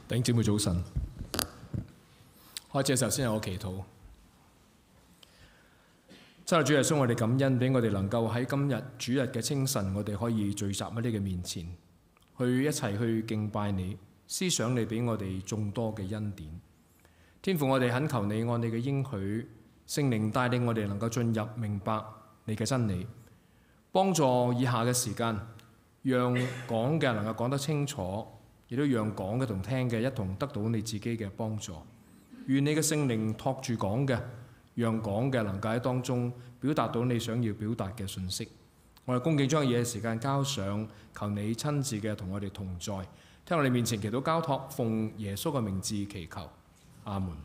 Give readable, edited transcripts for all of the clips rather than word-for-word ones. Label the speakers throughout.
Speaker 1: 弟兄姊妹早晨，開始嘅時候先有個祈禱。真係主耶穌，我哋感恩俾我哋能夠喺今日主日嘅清晨，我哋可以聚集喺你嘅面前，去一齊去敬拜你，思想你俾我哋眾多嘅恩典。天父，我哋懇求你按你嘅應許，聖靈帶領我哋能夠進入明白你嘅真理，幫助以下嘅時間，讓講嘅能夠講得清楚，亦都讓講嘅同聽嘅一同得到你自己嘅幫助。願你嘅聖靈托住講嘅，讓講嘅能夠喺當中表達到你想要表達嘅信息。我哋恭敬將嘢嘅時間交上，求你親自嘅同我哋同在，聽我哋面前祈禱交託，奉耶穌嘅名字祈求，阿門。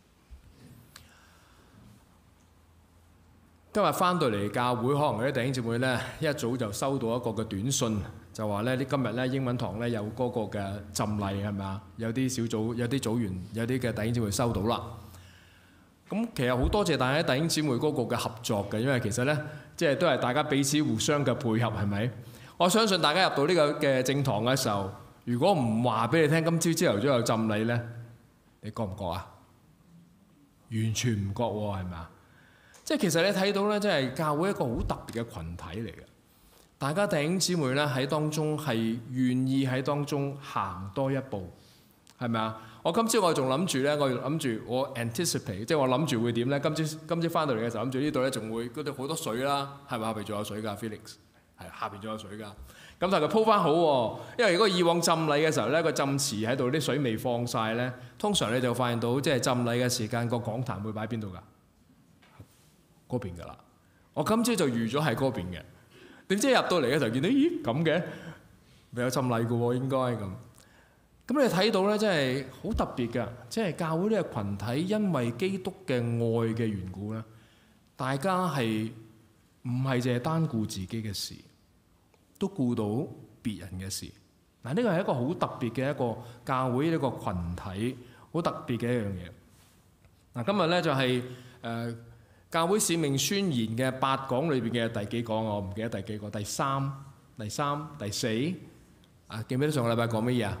Speaker 1: 今日翻到嚟教會，可能有啲弟兄姊妹咧一早就收到一個嘅短信，就話咧今日咧英文堂咧有嗰個嘅浸禮係咪啊？有啲小組、有啲組員、有啲嘅弟兄姊妹收到啦。咁其實好多謝大家弟兄姊妹嗰個嘅合作嘅，因為其實咧即係都係大家彼此互相嘅配合，係咪？我相信大家入到呢個嘅正堂嘅時候，如果唔話俾你聽，今朝朝頭早有浸禮咧，你覺唔覺啊？完全唔覺喎，係咪啊？即係其實你睇到咧，即係教會一個好特別嘅群體嚟嘅。大家弟兄姊妹咧喺當中係願意喺當中行多一步，係咪啊？我今朝我仲諗住咧，我 anticipate， 即係我諗住會點咧？今朝翻到嚟嘅時候諗住呢度咧仲會嗰度好多水啦，係咪？下邊仲有水㗎 Felix， 係下邊仲有水㗎。咁但係佢鋪翻好喎，因為如果以往浸禮嘅時候咧，個浸池喺度啲水未放晒咧，通常你就發現到即係浸禮嘅時間個講壇會擺邊度㗎？嗰邊㗎啦，我今朝就預咗係嗰邊嘅，點知入到嚟嘅時候見到咦咁嘅，未有浸禮嘅喎，應該咁。咁你睇到咧，真係好特別嘅，即係教會呢個群體，因為基督嘅愛嘅緣故咧，大家係唔係淨係單顧自己嘅事，都顧到別人嘅事。嗱，呢個係一個好特別嘅一個教會呢個群體，好特別嘅一樣嘢。嗱，今日咧就係教會使命宣言嘅8講裏邊嘅第幾講啊？我唔記得第幾個，第三、第四啊？記唔記得上個禮拜講乜嘢啊？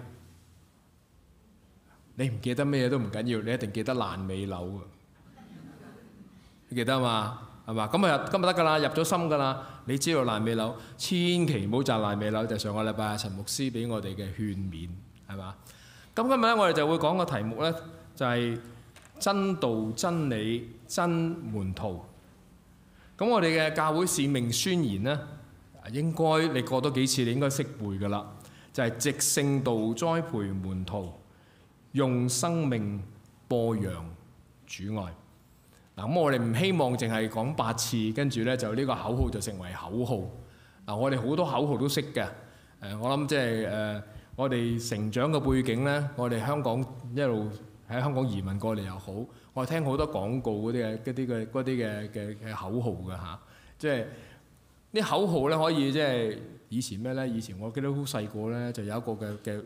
Speaker 1: 你唔記得咩嘢都唔緊要，你一定記得爛尾樓啊！你記得嘛？係嘛？咁啊，今日得㗎啦，入咗心㗎啦。你知道爛尾樓，千祈唔好摘爛尾樓，就係上個禮拜陳牧師俾我哋嘅勸勉，係嘛？咁今日咧，我哋就會講個題目咧，就係真道真理真門徒。咁我哋嘅教會使命宣言咧，應該你過多幾次，你應該識背㗎啦。就係藉聖道栽培門徒，用生命播揚主愛。嗱，咁我哋唔希望淨係講8次，跟住咧就呢個口號就成為口號。嗱，我哋好多口號都識嘅。我諗即係我哋成長嘅背景咧，我哋香港一路喺香港移民過嚟又好，我哋聽好多廣告嗰啲嘅口號㗎嚇。即係啲口號咧可以即係以前咩咧？以前我記得好細個咧，就有一個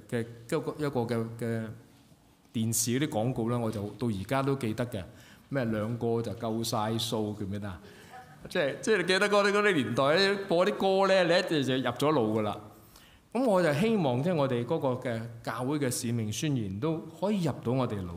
Speaker 1: 嘅電視嗰啲廣告咧，我就到而家都記得嘅。咩兩個就夠晒數，記唔記得啊？即係你記得嗰啲年代咧播啲歌咧，你一就入咗腦㗎啦。咁我就希望即係我哋嗰個嘅教會嘅使命宣言都可以入到我哋腦。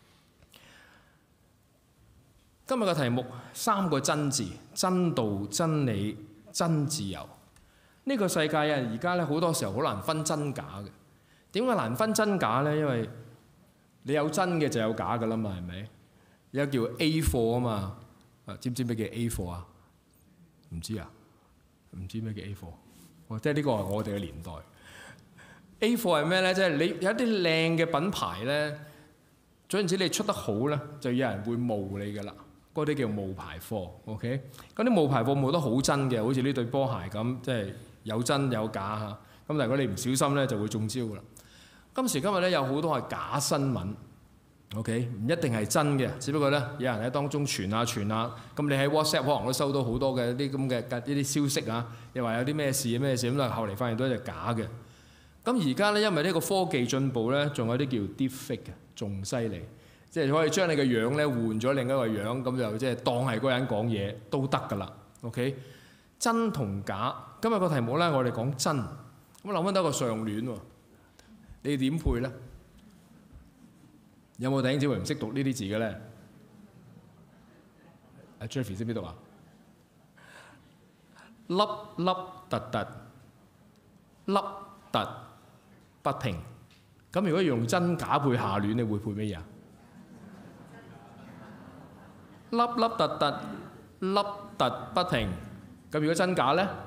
Speaker 1: 今日嘅題目3個真字：真道、真理、真自由。呢個世界啊，而家咧好多時候好難分真假嘅。點解難分真假咧？因為你有真嘅就有假㗎啦嘛，係咪？有叫 A 貨啊嘛，知唔知咩叫 A 貨啊？唔知啊？唔知咩叫 A 貨？即係呢個係我哋嘅年代。A 貨係咩咧？即係你有一啲靚嘅品牌咧，總言之你出得好咧，就有人會冒你㗎啦。嗰啲叫冒牌貨 ，OK？ 嗰啲冒牌貨冒得好真嘅，好似呢對波鞋咁，即係有真有假嚇。咁但係如果你唔小心咧，就會中招㗎啦。今時今日咧，有好多係假新聞。OK， 唔一定係真嘅，只不過咧有人喺當中傳下，咁你喺 WhatsApp 可能都收到好多嘅啲咁嘅呢啲消息啊，又話有啲咩事咁啦，後嚟發現都係假嘅。咁而家咧，因為呢個科技進步咧，仲有啲叫 deepfake 嘅，仲犀利，即係可以將你嘅樣咧換咗另一個樣，咁就即係當係嗰個人講嘢都得㗎啦。OK， 真同假，今日個題目咧我哋講真，咁諗翻到一個上聯喎，你點配咧？ 有冇弟兄姊妹唔識讀呢啲字嘅咧？阿 Jeffrey 識唔識讀啊？凹凹凸凸，凹凸不平。咁如果用真假配下聯，你會配咩嘢啊？凹凹凸凸，凹凸不平。咁如果真假咧？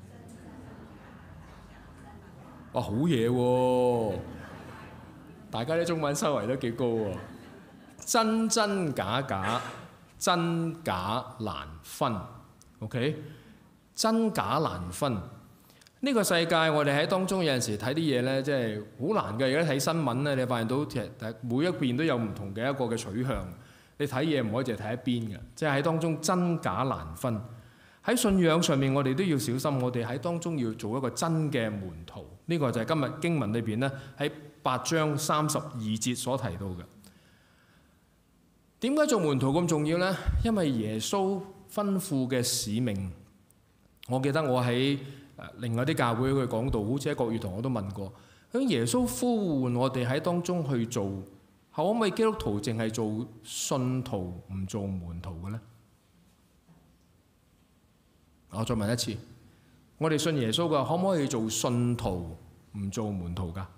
Speaker 1: 哇，好嘢喎！大家啲中文修為都幾高喎。真真假假，真假難分。OK， 真假難分。呢個世界我哋喺當中有陣時睇啲嘢咧，即係好難嘅。而家睇新聞咧，你發現到其實每一邊都有唔同嘅一個嘅取向。你睇嘢唔可以淨係睇一邊嘅，即係喺當中真假難分。喺信仰上面，我哋都要小心。我哋喺當中要做一個真嘅門徒。呢個就係今日經文裏邊咧，喺8章32節所提到嘅。點解做門徒咁重要呢？因為耶穌吩咐嘅使命。我記得我喺另外啲教會佢講道，好似喺國語堂我都問過，咁耶穌呼喚我哋喺當中去做，可唔可以基督徒淨係做信徒唔做門徒嘅呢？我再問一次，我哋信耶穌嘅可唔可以做信徒唔做門徒㗎？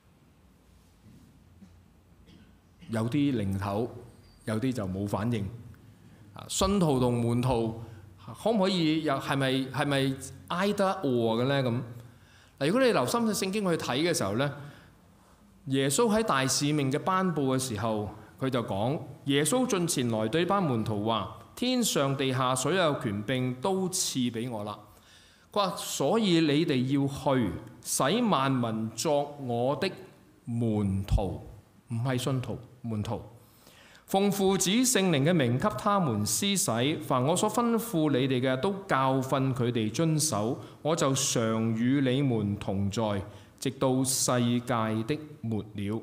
Speaker 1: 有啲零頭，有啲就冇反應。信徒同門徒可唔可以又係咪挨得餓嘅咧？咁嗱，如果你留心喺聖經去睇嘅時候咧，耶穌喺大使命嘅頒布嘅時候，佢就講：耶穌進前來對班門徒話：天上地下所有權柄都賜俾我啦。佢話：所以你哋要去，使萬民作我的門徒，唔係信徒，門徒。奉父子聖靈嘅名給他們施洗，凡我所吩咐你哋嘅，都教訓佢哋遵守。我就常與你們同在，直到世界的末了。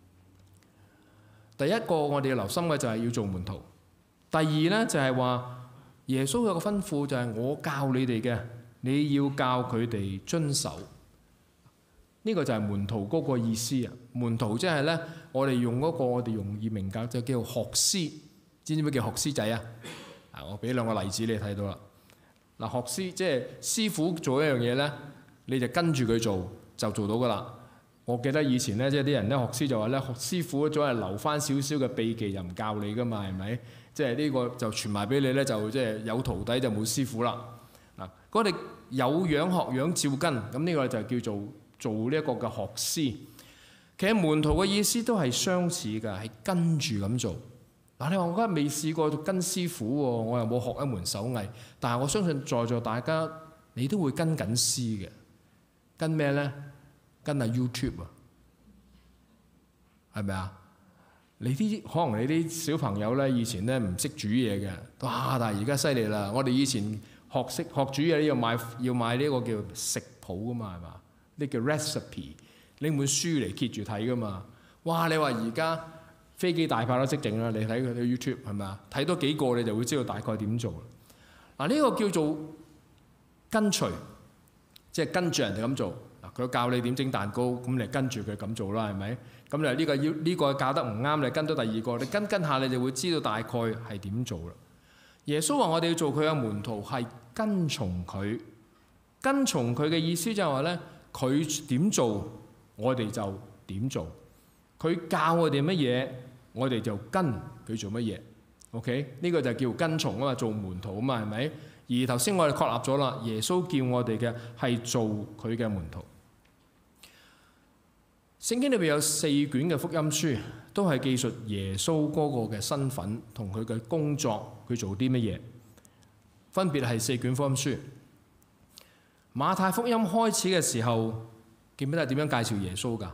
Speaker 1: 第一個我哋要留心嘅就係要做門徒。第二呢，就係話耶穌有個吩咐就係我教你哋嘅，你要教佢哋遵守。呢個就係門徒嗰個意思啊！門徒即係咧，我哋用嗰個我哋容易明白就叫做學師。知唔知咩叫學師仔啊？我俾兩個例子你睇到啦。嗱，學師即係師傅做一樣嘢咧，你就跟住佢做就做到噶啦。我記得以前咧，即係啲人咧學師就話咧，學師傅總係留翻少少嘅秘技，又唔教你噶嘛，係咪？即係呢個就傳埋俾你咧，就即係有徒弟就冇師傅啦。嗱，我哋有樣學樣照跟，咁呢個就叫做呢一個嘅學師。其實門徒嘅意思都係相似㗎，係跟住咁做。嗱，你話我今日未試過跟師傅喎，我又冇學一門手藝，但係我相信在座大家你都會跟緊師嘅。跟咩咧？跟下 YouTube 啊，係咪啊？可能你啲小朋友咧以前咧唔識煮嘢嘅，哇！但係而家犀利啦。我哋以前學煮嘢要買呢個叫食譜㗎嘛，係嘛？呢叫 recipe， 拎本書嚟揭住睇㗎嘛。哇！你話而家飛機大炮都識整啦，你睇佢啲 YouTube 係咪啊？睇多幾個你就會知道大概點做。嗱，呢個叫做跟隨，即係跟住人哋咁做。嗱，佢教你點整蛋糕，咁你跟住佢咁做啦，係咪？咁你呢個教得唔啱，你跟到第二個，你跟下你就會知道大概係點做啦。耶穌話我哋要做佢嘅門徒，係跟從佢。跟從佢嘅意思就係話咧，佢點做，我哋就點做。佢教我哋乜嘢，我哋就跟佢做乜嘢。OK， 呢個就叫跟從啊嘛，做門徒啊嘛，係咪？而頭先我哋確立咗啦，耶穌叫我哋嘅係做佢嘅門徒。聖經裏邊有4卷嘅福音書，都係記述耶穌嗰個嘅身份同佢嘅工作，佢做啲乜嘢。分別係4卷福音書。馬太福音開始嘅時候，記唔記得係點樣介紹耶穌㗎？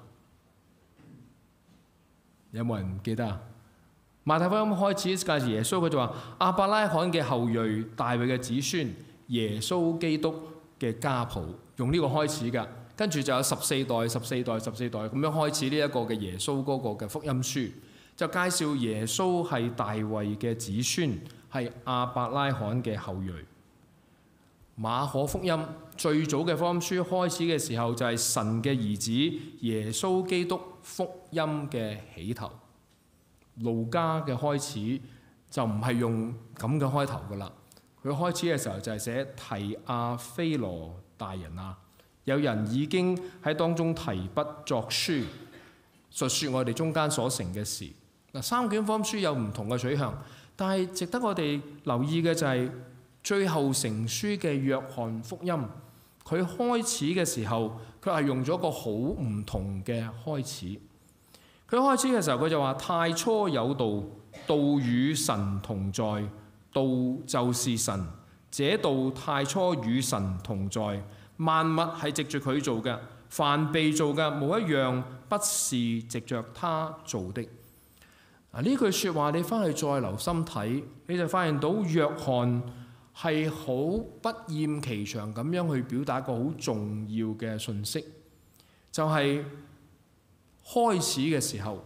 Speaker 1: 有冇人記得啊？馬太福音開始介紹耶穌，佢就話亞伯拉罕嘅後裔，大衛嘅子孫，耶穌基督嘅家譜，用呢個開始㗎。跟住就有14代咁樣開始呢一個嘅耶穌嗰個嘅福音書，就介紹耶穌係大衛嘅子孫，係亞伯拉罕嘅後裔。馬可福音最早嘅福音書開始嘅時候，就係神嘅兒子耶穌基督福音嘅起頭。 路加嘅開始就唔係用咁嘅開頭噶啦。佢開始嘅時候就係寫提阿非羅大人啊，有人已經喺當中提筆作書，述說我哋中間所成嘅事。嗱，三卷福音書有唔同嘅取向，但係值得我哋留意嘅就係最後成書嘅約翰福音，佢開始嘅時候，佢係用咗個好唔同嘅開始。佢開始嘅時候，佢就話：太初有道，道與神同在，道就是神。這道太初與神同在，萬物係藉住佢做嘅，凡被做嘅冇一樣不是藉着他做的。呢句説話你翻去再留心睇，你就發現到約翰係好不厭其詳咁樣去表達一個好重要嘅訊息，就係開始嘅時候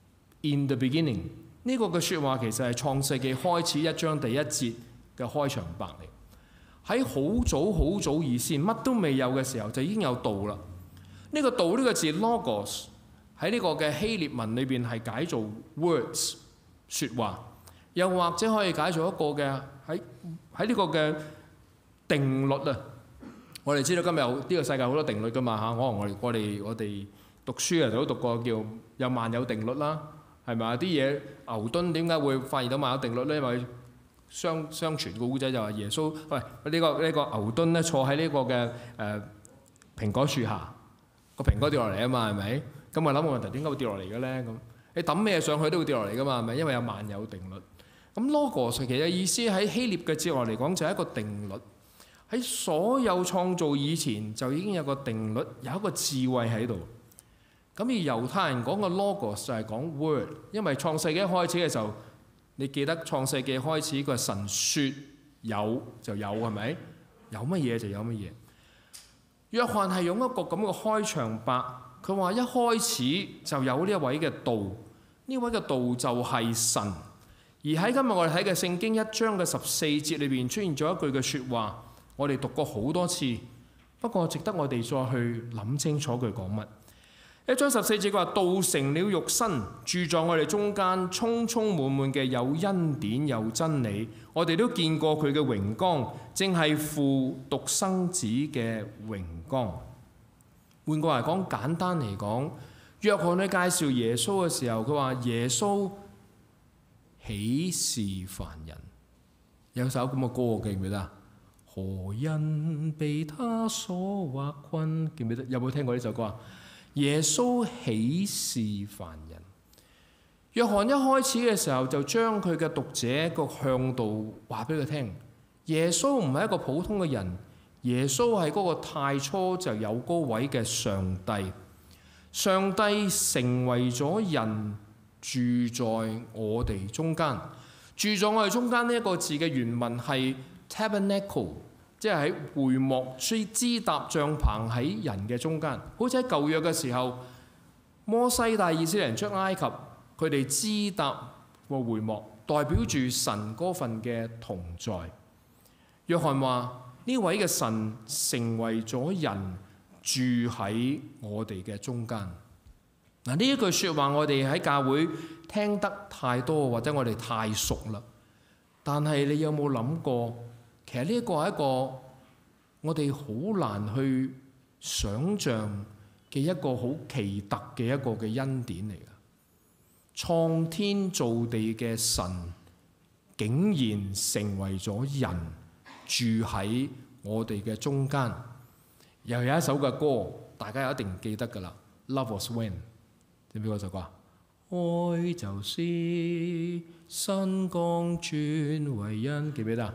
Speaker 1: ，in the beginning 呢個嘅説話其實係創世記開始一章第一節嘅開場白嚟。喺好早好早以前，乜都未有嘅時候就已經有道啦。呢個道呢個字 logos 喺呢個嘅希臘文裏邊係解做 words 説話，又或者可以解做一個嘅喺呢個嘅定律啊。我哋知道今日呢個世界好多定律噶嘛嚇，可能我哋讀書啊都讀過叫有萬有定律啦，係咪啊？啲嘢牛頓點解會發現到萬有定律咧？因為相傳個古仔就話耶穌喂呢個牛頓咧坐喺呢個嘅蘋果樹下，個蘋果掉落嚟啊嘛，係咪？咁我諗個問題點解會掉落嚟嘅咧？咁你抌咩上去都會掉落嚟噶嘛，係咪？因為有萬有定律。咁 logos 其實意思喺希臘嘅哲學嚟講就係一個定律，喺所有創造以前就已經有個定律，有一個智慧喺度。咁而猶太人講嘅 logos 就係講 word， 因為創世紀一開始嘅時候，你記得創世紀開始個神説有就有，係咪？有乜嘢就有乜嘢。約翰係用一個咁嘅開場白，佢話一開始就有呢一位嘅道，呢位嘅道就係神。而喺今日我哋睇嘅聖經1章嘅14節裏邊出現咗一句嘅説話，我哋讀過好多次，不過值得我哋再去諗清楚佢講乜。1章14節佢話：道成了肉身，住在我哋中間，充充滿滿嘅有恩典有真理。我哋都見過佢嘅榮光，正係父獨生子嘅榮光。換句話嚟講，簡單嚟講，約翰喺介紹耶穌嘅時候，佢話耶穌豈是凡人？有首咁嘅歌記唔記得啊？何人被他所惑困？記唔記得？有冇聽過呢首歌啊？耶穌豈是凡人？約翰一開始嘅時候就將佢嘅讀者個向度話俾佢聽，耶穌唔係一個普通嘅人，耶穌係嗰個太初就有嗰位嘅上帝。上帝成為咗人，住在我哋中間。住在我哋中間呢一個字嘅原文係 tabernacle， 即係喺會幕支搭帳棚喺人嘅中間。好似喺舊約嘅時候，摩西帶以色列人出埃及，佢哋支搭個會幕，代表住神嗰份嘅同在。約翰話呢位嘅神成為咗人，住喺我哋嘅中間。嗱，呢一句説話我哋喺教會聽得太多，或者我哋太熟啦。但係你有冇諗過，其實呢一個係一個我哋好難去想像嘅一個好奇特嘅一個嘅恩典嚟㗎。創天造地嘅神竟然成為咗人，住喺我哋嘅中間。又有一首嘅歌，大家一定記得㗎啦，《Love Was When》。知唔知嗰首歌啊？愛就是神降轉為恩，記唔記得啊？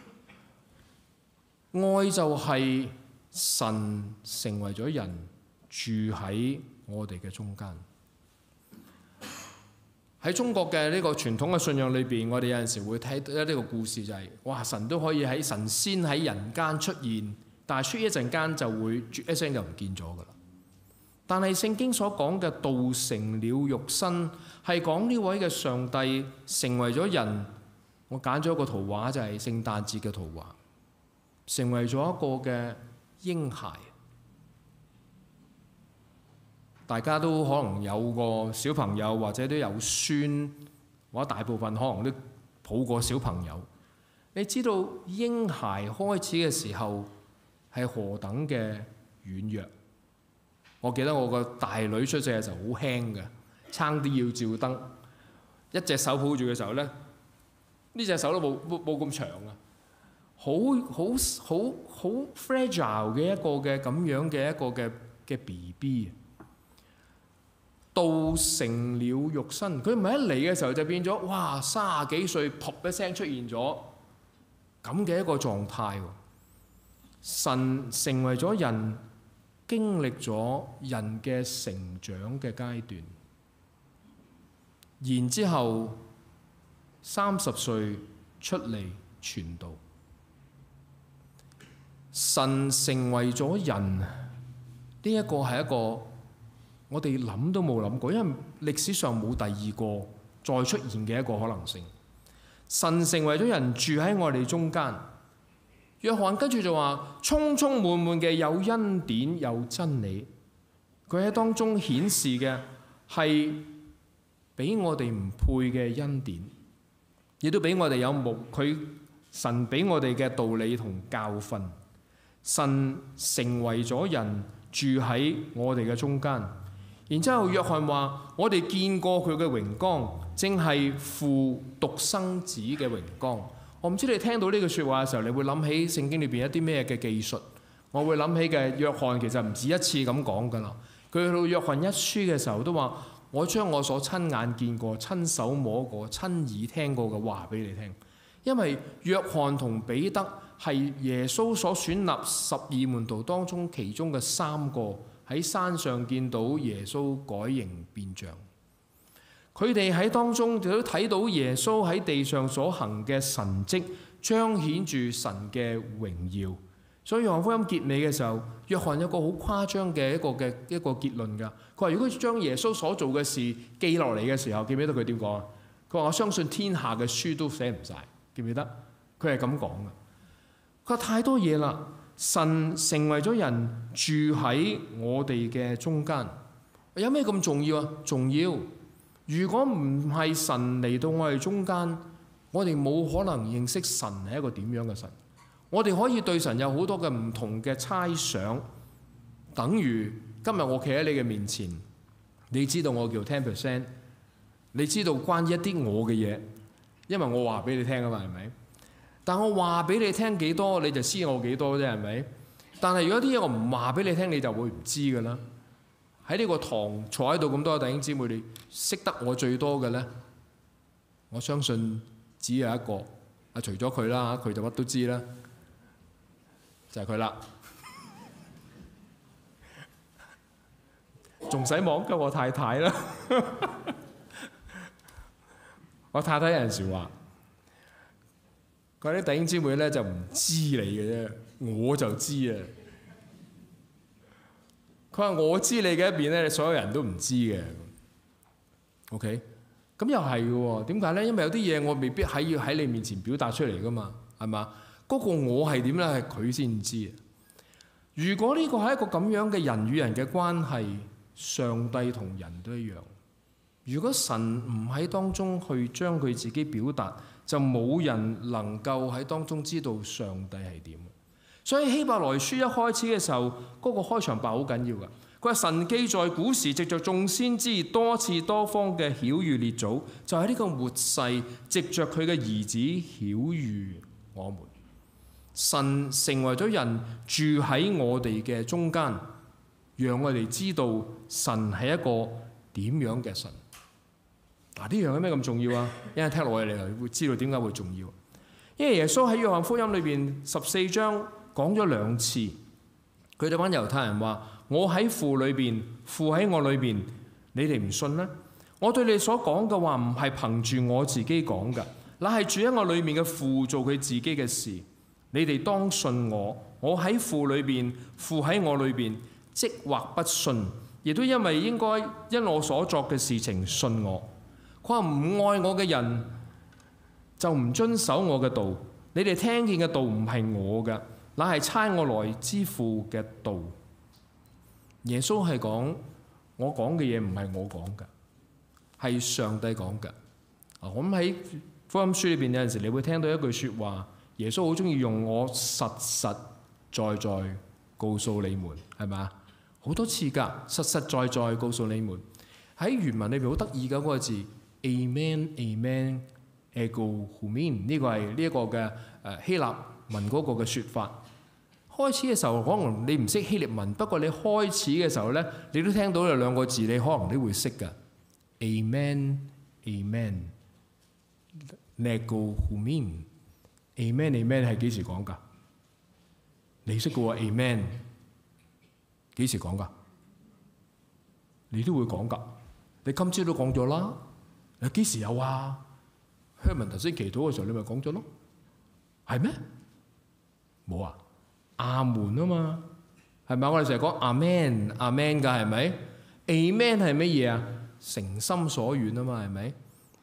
Speaker 1: 愛就係神成為咗人，住喺我哋嘅中間。喺中國嘅呢個傳統嘅信仰裏邊，我哋有陣時會睇到呢個故事，就係哇，神都可以喺神仙喺人間出現，但係出一陣間就會啜一聲就唔見咗㗎啦。但係聖經所講嘅道成了肉身，係講呢位嘅上帝成為咗人。我揀咗一個圖畫，就係聖誕節嘅圖畫，成為咗一個嘅嬰孩。大家都可能有個小朋友，或者都有孫， 或者大部分可能都抱過小朋友。你知道嬰孩開始嘅時候係何等嘅軟弱？我記得我個大女出世嘅時候好輕嘅，差啲要照燈，一隻手抱住嘅時候咧，呢隻手都冇咁長啊，好 fragile 嘅一個嘅咁樣嘅一個嘅 BB， 道成了肉身，佢唔係一嚟嘅時候就變咗，哇30幾歲噗一聲出現咗咁嘅一個狀態喎。神成為咗人，經歷咗人嘅成長嘅階段，然之後30歲出嚟傳道。神成為咗人，呢一個係一個我哋諗都冇諗過，因為歷史上冇第二個再出現嘅一個可能性。神成為咗人，住喺我哋中間。約翰跟住就話：充充滿滿嘅有恩典有真理。佢喺當中顯示嘅係俾我哋唔配嘅恩典，亦都俾我哋有神俾我哋嘅道理同教訓。神成為咗人，住喺我哋嘅中間。然之後約翰話：我哋見過佢嘅榮光，正係父獨生子嘅榮光。我唔知你聽到呢句説話嘅時候，你會諗起聖經裏邊一啲咩嘅記述？我會諗起嘅約翰其實唔止一次咁講㗎啦。佢去到約翰一書嘅時候都話：我將我所親眼見過、親手摸過、親耳聽過嘅話俾你聽。因為約翰同彼得係耶穌所選立12門徒當中其中嘅3個，喺山上見到耶穌改形變像。佢哋喺當中亦都睇到耶穌喺地上所行嘅神蹟，彰顯住神嘅榮耀。所以約翰福音結尾嘅時候，約翰有個好誇張嘅一個結論㗎。佢話：如果將耶穌所做嘅事記落嚟嘅時候，記唔記得佢點講啊？佢話：我相信天下嘅書都寫唔晒。記唔記得？佢係咁講㗎。佢話太多嘢啦，神成為咗人，住喺我哋嘅中間。有咩咁重要啊？重要！如果唔係神嚟到我哋中間，我哋冇可能認識神係一個點樣嘅神。我哋可以對神有好多嘅唔同嘅猜想，等於今日我企喺你嘅面前，你知道我叫 10%， 你知道關於一啲我嘅嘢，因為我話俾你聽啊嘛，係咪？但我話俾你聽幾多，你就知我幾多啫，係咪？但係如果啲嘢我唔話俾你聽，你就會唔知㗎啦。喺呢個堂坐喺度咁多弟兄姊妹，你識得我最多嘅咧，我相信只有一個，除咗佢啦，佢就乜都知啦，就係佢啦。仲使望緊我太太啦。我太太有陣時話：嗰啲弟兄姊妹咧就唔知你嘅啫，我就知啊。佢話：我知你嘅一邊咧，所有人都唔知嘅。OK， 咁又係嘅喎。點解咧？因為有啲嘢我未必要喺你面前表達出嚟噶嘛，係嘛？嗰個我係點咧？係佢先知。如果呢個係一個咁樣嘅人與人嘅關係，上帝同人都一樣。如果神唔喺當中去將佢自己表達，就冇人能夠喺當中知道上帝係點。所以希伯來書一開始嘅時候，嗰個開場白好緊要㗎。佢話神既在古時藉着眾先知多次多方嘅曉諭列祖，就喺呢個末世藉着佢嘅兒子曉諭我們。神成為咗人，住喺我哋嘅中間，讓我哋知道神係一個點樣嘅神。嗱，呢樣有咩咁重要啊？一陣聽落去你會知道點解會重要。因為耶穌喺約翰福音裏邊14章講咗2次，佢哋班猶太人話：我喺父裏邊，父喺我裏邊，你哋唔信呢？我對你所講嘅話唔係憑住我自己講嘅，乃係住喺我裏面嘅父做佢自己嘅事。你哋當信我，我喺父裏邊，父喺我裏邊，即或不信，亦都因為應該因我所作嘅事情信我。佢話唔愛我嘅人就唔遵守我嘅道。你哋聽見嘅道唔係我嘅，乃係差我來之父嘅道。耶穌係講，我講嘅嘢唔係我講嘅，係上帝講嘅。 我諗喺福音書裏邊有陣時，你會聽到一句説話，耶穌好中意用我實實在在告訴你們，係咪啊？好多次㗎，實實在在告訴你們。喺原文裏邊好得意嘅嗰個字 Amen Amen ego humin， 呢個係呢一個嘅希臘文嗰個嘅説法。開始嘅時候可能你唔識希臘文，不過你開始嘅時候咧，你都聽到有兩個字，你可能都會識㗎。Amen Amen ego humin。Amen Amen 係幾時講㗎？你識嘅喎 Amen 幾時講㗎？你都會講㗎。你今朝都講咗啦。你幾時有啊？Herman頭先祈禱嘅時候，你咪講咗咯。係咩？冇啊！阿門啊嘛，係咪？我哋成日講阿們阿們㗎，係咪？Amen係乜嘢啊？誠心所願啊嘛，係咪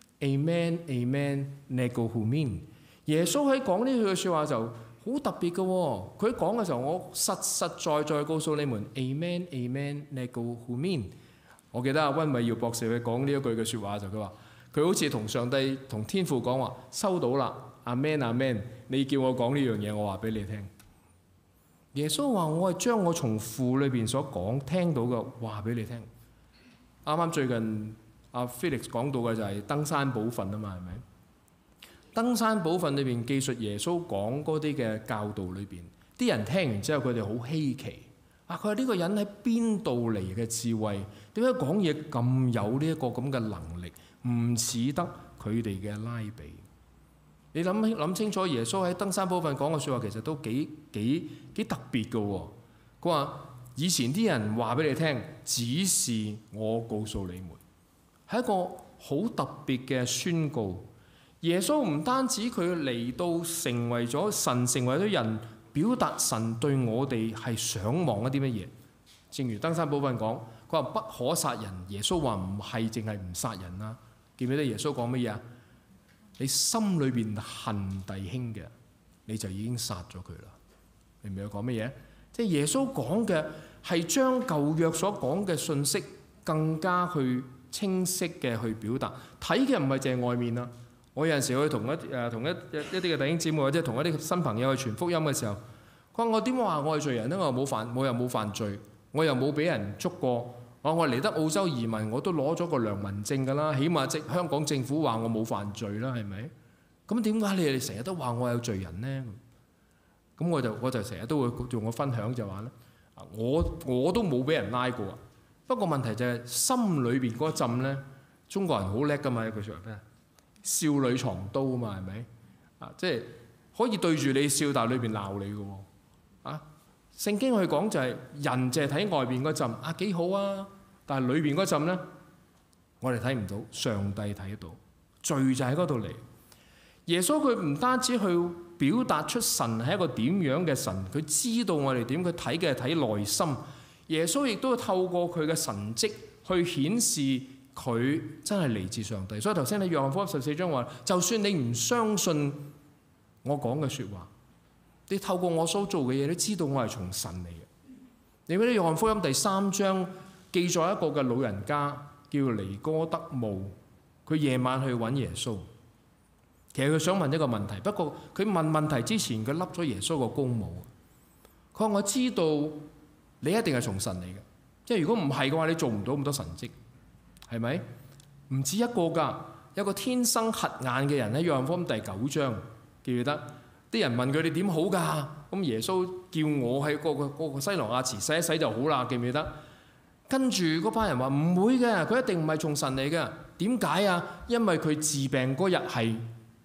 Speaker 1: ？Amen Amen ego humin。耶穌喺講呢句説話就好特別嘅喎。佢講嘅時候，我實實在在告訴你們 Amen Amen ego humin。我記得阿溫偉耀博士佢講呢一句嘅説話就佢話，佢好似同上帝同天父講話，收到啦，阿們阿們，你叫我講呢樣嘢，我話俾你聽。耶穌話：我係將我從父裏邊所講聽到嘅話俾你聽。啱啱最近阿 Felix 講到嘅就係登山寶訓啊嘛，係咪？登山寶訓裏邊記述耶穌講嗰啲嘅教導裏邊，啲人聽完之後佢哋好稀奇。佢話呢個人喺邊度嚟嘅智慧？點解講嘢咁有呢一個咁嘅能力？唔似得佢哋嘅拉比。你諗清楚，耶穌喺登山寶訓講嘅説話其實都幾特別嘅喎。佢話以前啲人話俾你聽，只是我告訴你們，係一個好特別嘅宣告。耶穌唔單止佢嚟到成為咗神，成為咗人，表達神對我哋係想望一啲乜嘢。正如登山寶訓講，佢話不可殺人。耶穌話唔係淨係唔殺人啦。記唔記得耶穌講乜嘢啊？你心裏邊恨弟兄嘅，你就已經殺咗佢啦。你明唔明佢講乜嘢？即係耶穌講嘅係將舊約所講嘅信息更加去清晰嘅去表達。睇嘅唔係淨係外面啦。我有陣時去同一啲嘅弟兄姊妹，或者同一啲新朋友去傳福音嘅時候，佢話我點話我係罪人呢？我又冇犯罪，我又冇俾人捉過。我嚟得澳洲移民，我都攞咗個良民證㗎啦，起碼香港政府話我冇犯罪啦，係咪？咁點解你哋成日都話我有罪人呢？咁我就成日都會做我分享就話咧，我都冇俾人拉過。不過問題就係心裏邊嗰陣咧，中國人好叻㗎嘛，一句説話咩？笑裏藏刀啊嘛，係咪？即係可以對住你笑，但係裏邊鬧你嘅喎。聖經去講就係人淨係睇外邊嗰陣幾好啊，但係裏邊嗰陣咧，我哋睇唔到，上帝睇得到。罪就喺嗰度嚟。耶穌佢唔單止去表達出神係一個點樣嘅神，佢知道我哋點，佢睇嘅係睇內心。耶穌亦都透過佢嘅神蹟去顯示佢真係嚟自上帝。所以頭先喺約翰福音14章話，就算你唔相信我講嘅説話，你透過我所做嘅嘢，你知道我係從神嚟嘅。你記得約翰福音第3章記載一個嘅老人家叫尼哥德慕，佢夜晚去揾耶穌。其實佢想問一個問題，不過佢問問題之前，佢笠咗耶穌個高帽。佢話：我知道你一定係從神嚟嘅，即係如果唔係嘅話，你做唔到咁多神蹟，係咪？唔止一個㗎，有個天生瞎眼嘅人喺約翰福音第9章，記唔記得？啲人問佢：你點好㗎？咁耶穌叫我喺個西羅亞池洗一洗就好啦，記唔記得？跟住嗰班人話唔會嘅，佢一定唔係從神嚟嘅。點解啊？因為佢治病嗰日係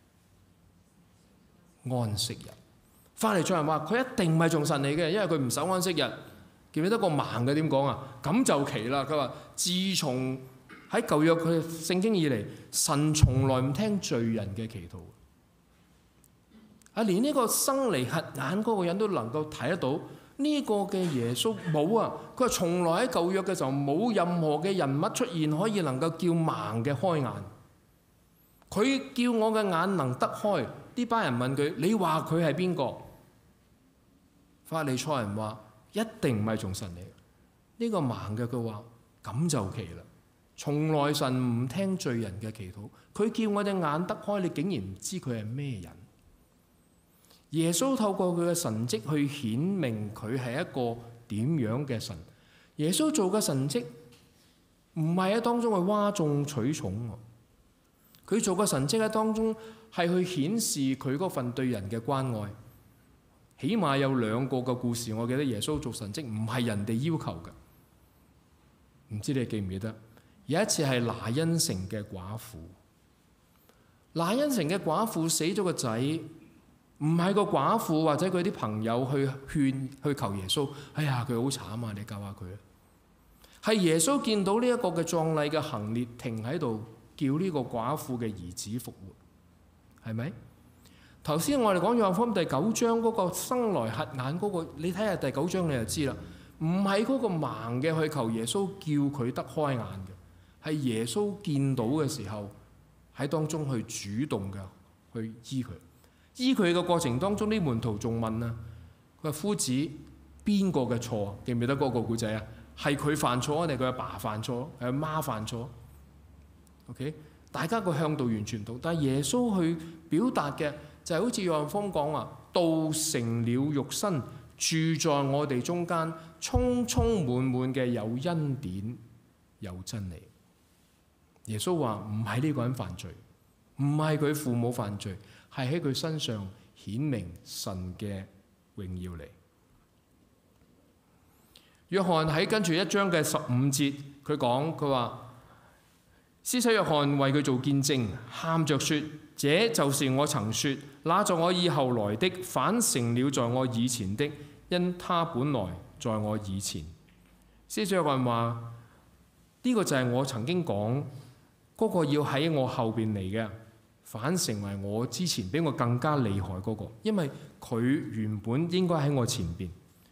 Speaker 1: 安息日。法利賽人話佢一定唔係從神嚟嘅，因為佢唔守安息日。記唔記得個盲嘅點講啊？咁就奇啦！佢話自從喺舊約佢聖經以嚟，神從來唔聽罪人嘅祈禱。連呢個生嚟瞎眼嗰個人都能夠睇得到呢個嘅耶穌冇啊！佢話從來喺舊約嘅時候冇任何嘅人物出現可以能夠叫盲嘅開眼。佢叫我嘅眼能得開。呢班人問佢：你話佢係邊個？法利賽人話：一定唔係從神嚟。呢個盲嘅佢話：咁就奇啦！ 從來神唔聽罪人嘅祈禱，佢叫我隻眼得開，你竟然唔知佢係咩人？耶穌透過佢嘅神蹟去顯明佢係一個點樣嘅神。耶穌做嘅神蹟唔係喺當中去嘩眾取寵，佢做嘅神蹟喺當中係去顯示佢嗰份對人嘅關愛。起碼有2個嘅故事，我記得耶穌做神蹟唔係人哋要求嘅，唔知你記唔記得？有一次係拿因城嘅寡婦，拿因城嘅寡婦死咗個仔，唔係個寡婦或者佢啲朋友去勸去求耶穌，哎呀佢好慘啊，你救下佢啊！係耶穌見到呢一個嘅葬禮嘅行列停喺度，叫呢個寡婦嘅兒子復活，係咪？頭先我哋講約翰福音第9章嗰個生來瞎眼嗰個，你睇下第9章你就知啦，唔係嗰個盲嘅去求耶穌叫佢得開眼嘅，係耶穌見到嘅時候喺當中去主動嘅去醫佢。醫佢嘅過程當中，啲門徒仲問啊，佢話夫子邊個嘅錯？記唔記得嗰個故仔啊？係佢犯錯定係佢阿爸犯錯？係阿媽犯錯 ？OK， 大家個向度完全唔同，但係耶穌去表達嘅就係好似約翰福音講話，道成了肉身，住在我哋中間，充充滿滿嘅有恩典有真理。耶穌話唔係呢個人犯罪，唔係佢父母犯罪，係喺佢身上顯明神嘅榮耀嚟。約翰喺跟住1章嘅15節，佢話施洗約翰為佢做見證，喊着說：這就是我曾說，那在我以後來的，反成了在我以前的，因他本來在我以前。施洗約翰話呢個就係我曾經講嗰個要喺我後邊嚟嘅，反成為我之前比我更加厲害嗰個，因為佢原本應該喺我前邊。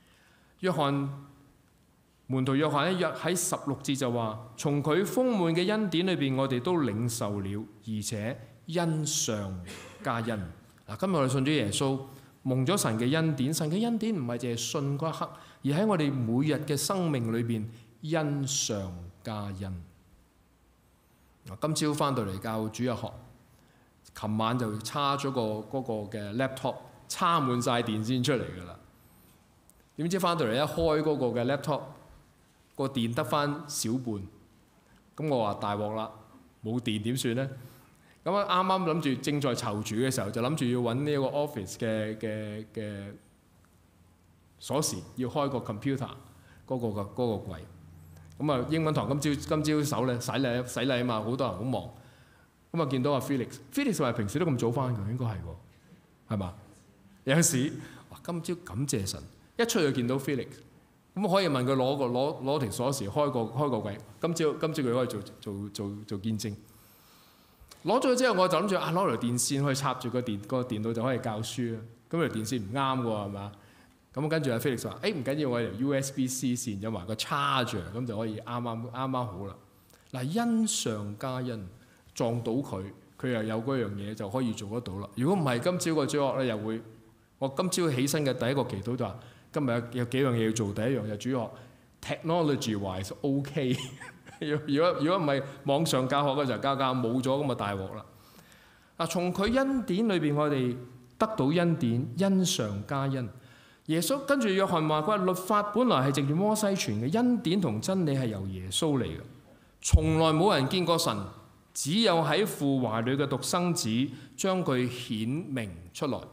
Speaker 1: 門徒約翰喺16節就話：從佢豐滿嘅恩典裏邊，我哋都領受了，而且恩上加恩。嗱，今日我哋信咗耶穌，蒙咗神嘅恩典。神嘅恩典唔係淨係信嗰一刻，而喺我哋每日嘅生命裏邊恩上加恩。今朝翻到嚟教主日學，琴晚就叉咗嗰個嘅 laptop， 叉滿晒電先出嚟㗎啦。點知翻到嚟一開嗰個嘅 laptop，個電得翻少半，咁我話大鑊啦，冇電點算呢？咁啱啱諗住正在籌住嘅時候，就諗住要揾呢個 office 嘅鎖匙，要開個 computer 嗰個櫃。咁啊，英文堂今朝手咧洗禮啊嘛，好多人好忙。咁啊，見到阿 Felix 話平時都咁早翻㗎，應該係喎，係嘛？有時哇，今朝感謝神，一出去見到 Felix。咁可以問佢攞條鎖匙開個櫃。今朝佢可以做見證。攞咗之後，我就諗住攞條電線去插住個電腦就可以教書啦。咁條電線唔啱喎，係嘛？咁跟住阿 Felix 話：唔緊要，我條 USB-C 線有埋個 charger，咁就可以啱好啦。嗱，恩上加恩，撞到佢又有嗰樣嘢就可以做得到啦。如果唔係，今朝個主學咧又會，我今朝起身嘅第一個祈禱就話：今日有幾樣嘢要做，第一樣就主學 technology wise OK。如果唔係網上教學嘅時候教冇咗咁啊大鑊啦。嗱，從佢恩典裏邊，我哋得到恩典，恩上加恩。耶穌跟住約翰話：佢話律法本來係藉住摩西傳嘅，恩典同真理係由耶穌嚟嘅。從來冇人見過神，只有喺父懷裏嘅獨生子將佢顯明出來。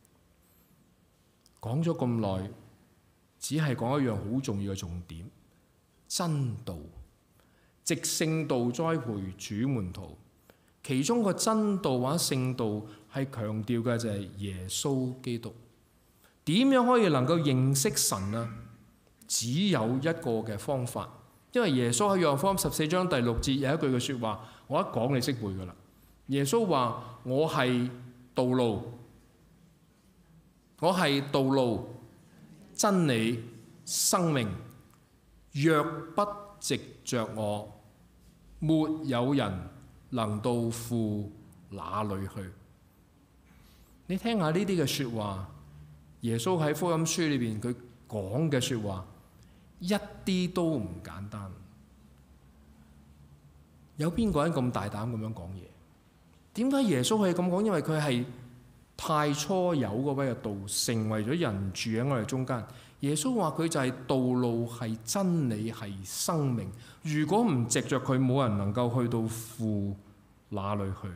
Speaker 1: 講咗咁耐，只係講一樣好重要嘅重點：真道。藉聖道栽培主門徒，其中個真道或者聖道係強調嘅就係耶穌基督。點樣可以能夠認識神啊？只有一個嘅方法，因為耶穌喺約翰福音14章第6節有一句嘅説話，我一講你識背㗎啦。耶穌話：我係道路，我係道路、真理、生命，若不藉着我，沒有人能到父那裏去。你聽下呢啲嘅説話，耶穌喺福音書裏邊佢講嘅説話，一啲都唔簡單。 有邊個人咁大膽咁樣講嘢？點解耶穌可以咁講？因為佢係太初有嗰位嘅道，成為咗人住喺我哋中間。耶穌話佢就係道路，係真理，係生命。如果唔藉着佢，冇人能夠去到父那裏去。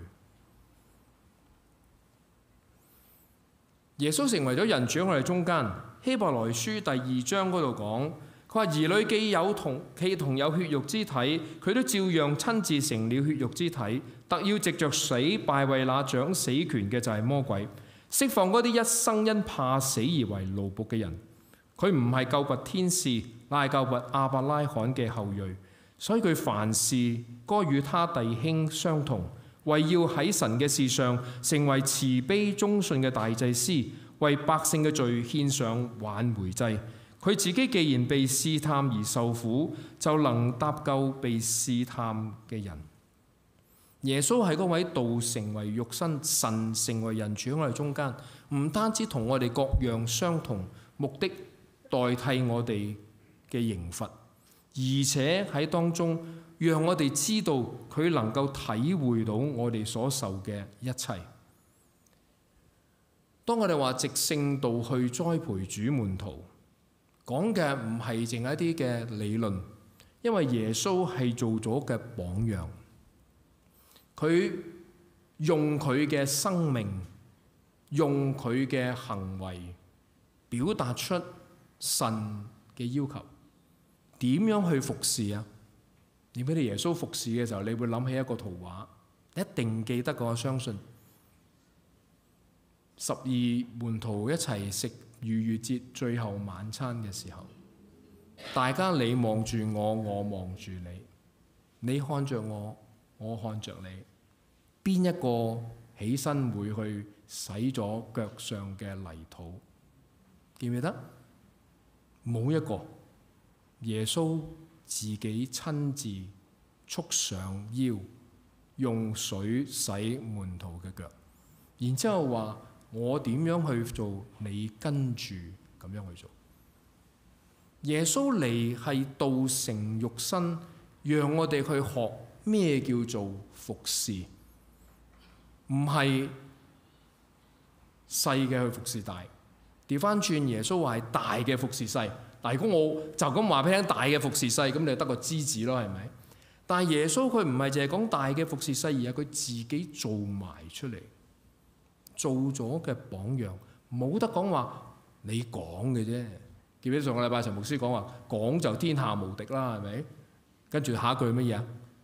Speaker 1: 耶穌成為咗人住喺我哋中間。希伯來書第2章嗰度講，佢話兒女既同有血肉之體，佢都照樣親自成了血肉之體，特要藉着死敗壞那掌死權嘅就係魔鬼，釋放嗰啲一生因怕死而為奴僕嘅人。佢唔係救拔天使，乃係救拔亞伯拉罕嘅後裔，所以佢凡事該與他弟兄相同，為要喺神嘅事上成為慈悲忠信嘅大祭司，為百姓嘅罪獻上挽回祭。佢自己既然被試探而受苦，就能搭救被試探嘅人。耶穌係嗰位道成為肉身，神成為人住喺我哋中間，唔單止同我哋各樣相同，目的代替我哋嘅刑罰，而且喺當中讓我哋知道佢能夠體會到我哋所受嘅一切。當我哋話藉聖道去栽培主門徒，講嘅唔係淨係一啲嘅理論，因為耶穌係做咗嘅榜樣，佢用佢嘅生命，用佢嘅行為表達出神嘅要求。點樣去服侍啊？你俾你耶穌服侍嘅時候，你會諗起一個圖畫，一定記得嘅，我相信。12門徒一齊食逾越節最後晚餐嘅時候，大家你望住我，我望住你，你看着我，我看着你，邊一個起身會去洗咗腳上嘅泥土？記唔記得？冇一個。耶穌自己親自束上腰，用水洗門徒嘅腳，然之後話：我點樣去做，你跟住咁樣去做。耶穌嚟係道成肉身，讓我哋去學咩叫做服侍，唔係細嘅去服侍大。調翻轉，耶穌話係大嘅服侍細。但如果我就咁話俾你聽，大嘅服侍細，咁你就得個枝子咯，係咪？但係耶穌佢唔係淨係講大嘅服侍細，而係佢自己做埋出嚟，做咗嘅榜樣，冇得講話你講嘅啫。記唔記得上個禮拜陳牧師講話，講就天下無敵啦，係咪？跟住下一句乜嘢啊？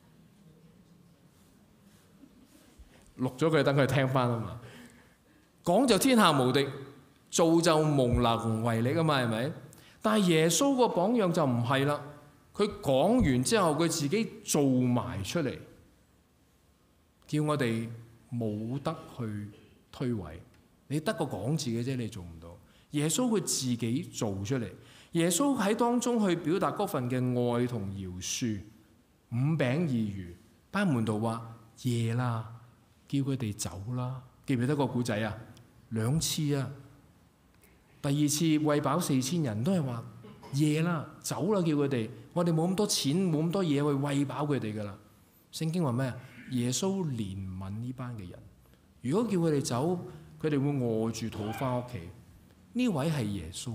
Speaker 1: 錄咗佢等佢聽翻啊嘛。講就天下無敵，做就蒙能為力啊嘛，係咪？但係耶穌個榜樣就唔係啦，佢講完之後佢自己做埋出嚟，叫我哋冇得去推諉。你得個講字嘅啫，你做唔到。耶穌佢自己做出嚟，耶穌喺當中去表達嗰份嘅愛同饒恕。5餅2魚，班門徒話夜啦，叫佢哋走啦。記唔記得個古仔啊？2次啊。第2次餵飽4000人都係話夜啦，走啦，叫佢哋。我哋冇咁多錢，冇咁多嘢去餵飽佢哋噶啦。聖經話咩啊？耶穌憐憫呢班嘅人，如果叫佢哋走，佢哋會餓住肚翻屋企。呢位係耶穌，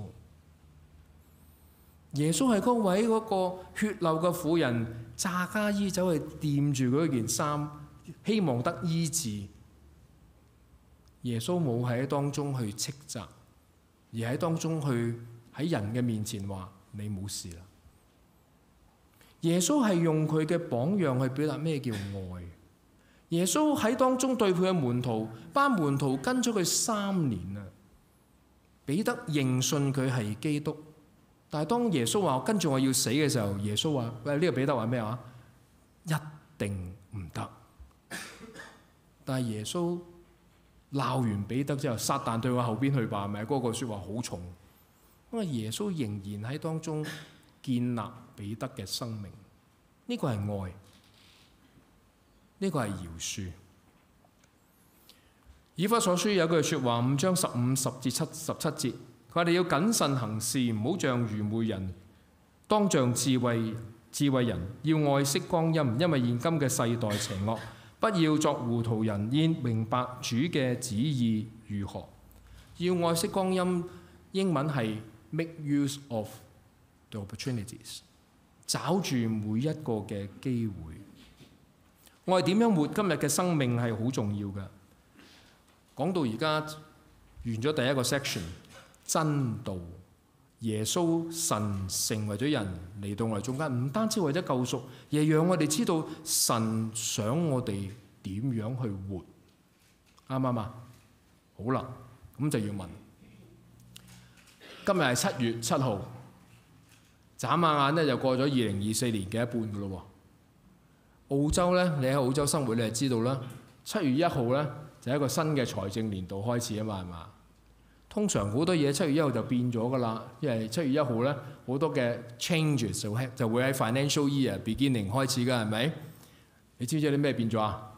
Speaker 1: 耶穌係嗰位嗰個血漏嘅婦人，詐假意走去掂住嗰件衫，希望得醫治。耶穌冇喺當中去斥責，而喺當中去喺人嘅面前話你冇事啦。耶穌係用佢嘅榜樣去表達咩叫愛。耶穌喺當中對佢嘅門徒，班門徒跟咗佢3年啊。彼得認信佢係基督，但係當耶穌話跟住我要死嘅時候，耶穌話：喂，呢個彼得話咩話？一定唔得。但係耶穌鬧完彼得之後，撒旦對我後邊去吧，係咪？嗰個説話好重。因為耶穌仍然喺當中建立彼得嘅生命，呢個係愛，呢個係饒恕。以弗所書有句説話，5章15、10至17節，佢話你要謹慎行事，唔好像愚昧人，當像智慧智慧人要愛惜光陰，因為現今嘅世代邪惡。不要作糊塗人，應明白主嘅旨意如何。要愛惜光陰，英文係 make use of the opportunities， 找住每一個嘅機會。我哋點樣活今日嘅生命係好重要嘅。講到而家完咗第一個 section， 真道。耶穌神成為咗人嚟到我哋中間，唔單止為咗救贖，而係讓我哋知道神想我哋點樣去活，啱唔啱啊？好啦，咁就要問，今日係7月7號，眨下眼咧就過咗2024年嘅一半噶咯喎。澳洲咧，你喺澳洲生活你就知道啦，7月1號咧就係一個新嘅財政年度開始啊嘛，係嘛？通常好多嘢7月1號就變咗㗎啦，因為7月1號咧好多嘅 changes 就會喺 financial year beginning 開始㗎，係咪？你知唔知有啲咩變咗啊？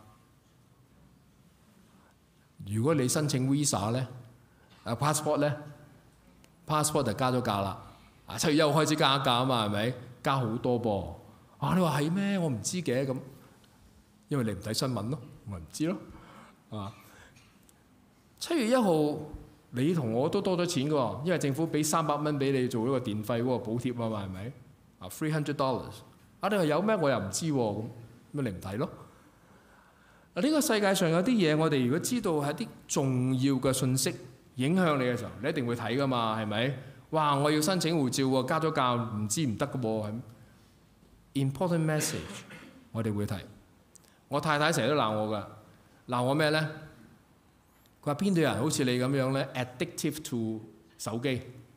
Speaker 1: 如果你申請 visa 咧，passport 咧 ，passport 就加咗價啦。7月1號開始加價啊嘛，係咪？加好多噃。你話係咩？我唔知嘅咁，因為你唔睇新聞咯，咪唔知咯。7月1號。你同我都多咗錢㗎喎，因為政府俾300蚊俾你做一個電費嗰個補貼啊嘛，係咪？$300。你話有咩？我又唔知喎，咁咪你唔睇咯。呢個世界上有啲嘢，我哋如果知道係啲重要嘅信息影響你嘅時候，你一定會睇㗎嘛，係咪？哇！我要申請護照喎，加咗價，唔知唔得㗎噃。Important message， 我哋會睇。我太太成日都鬧我㗎，鬧我咩咧？佢話邊度有人好似你咁樣咧 ，addictive to 手機。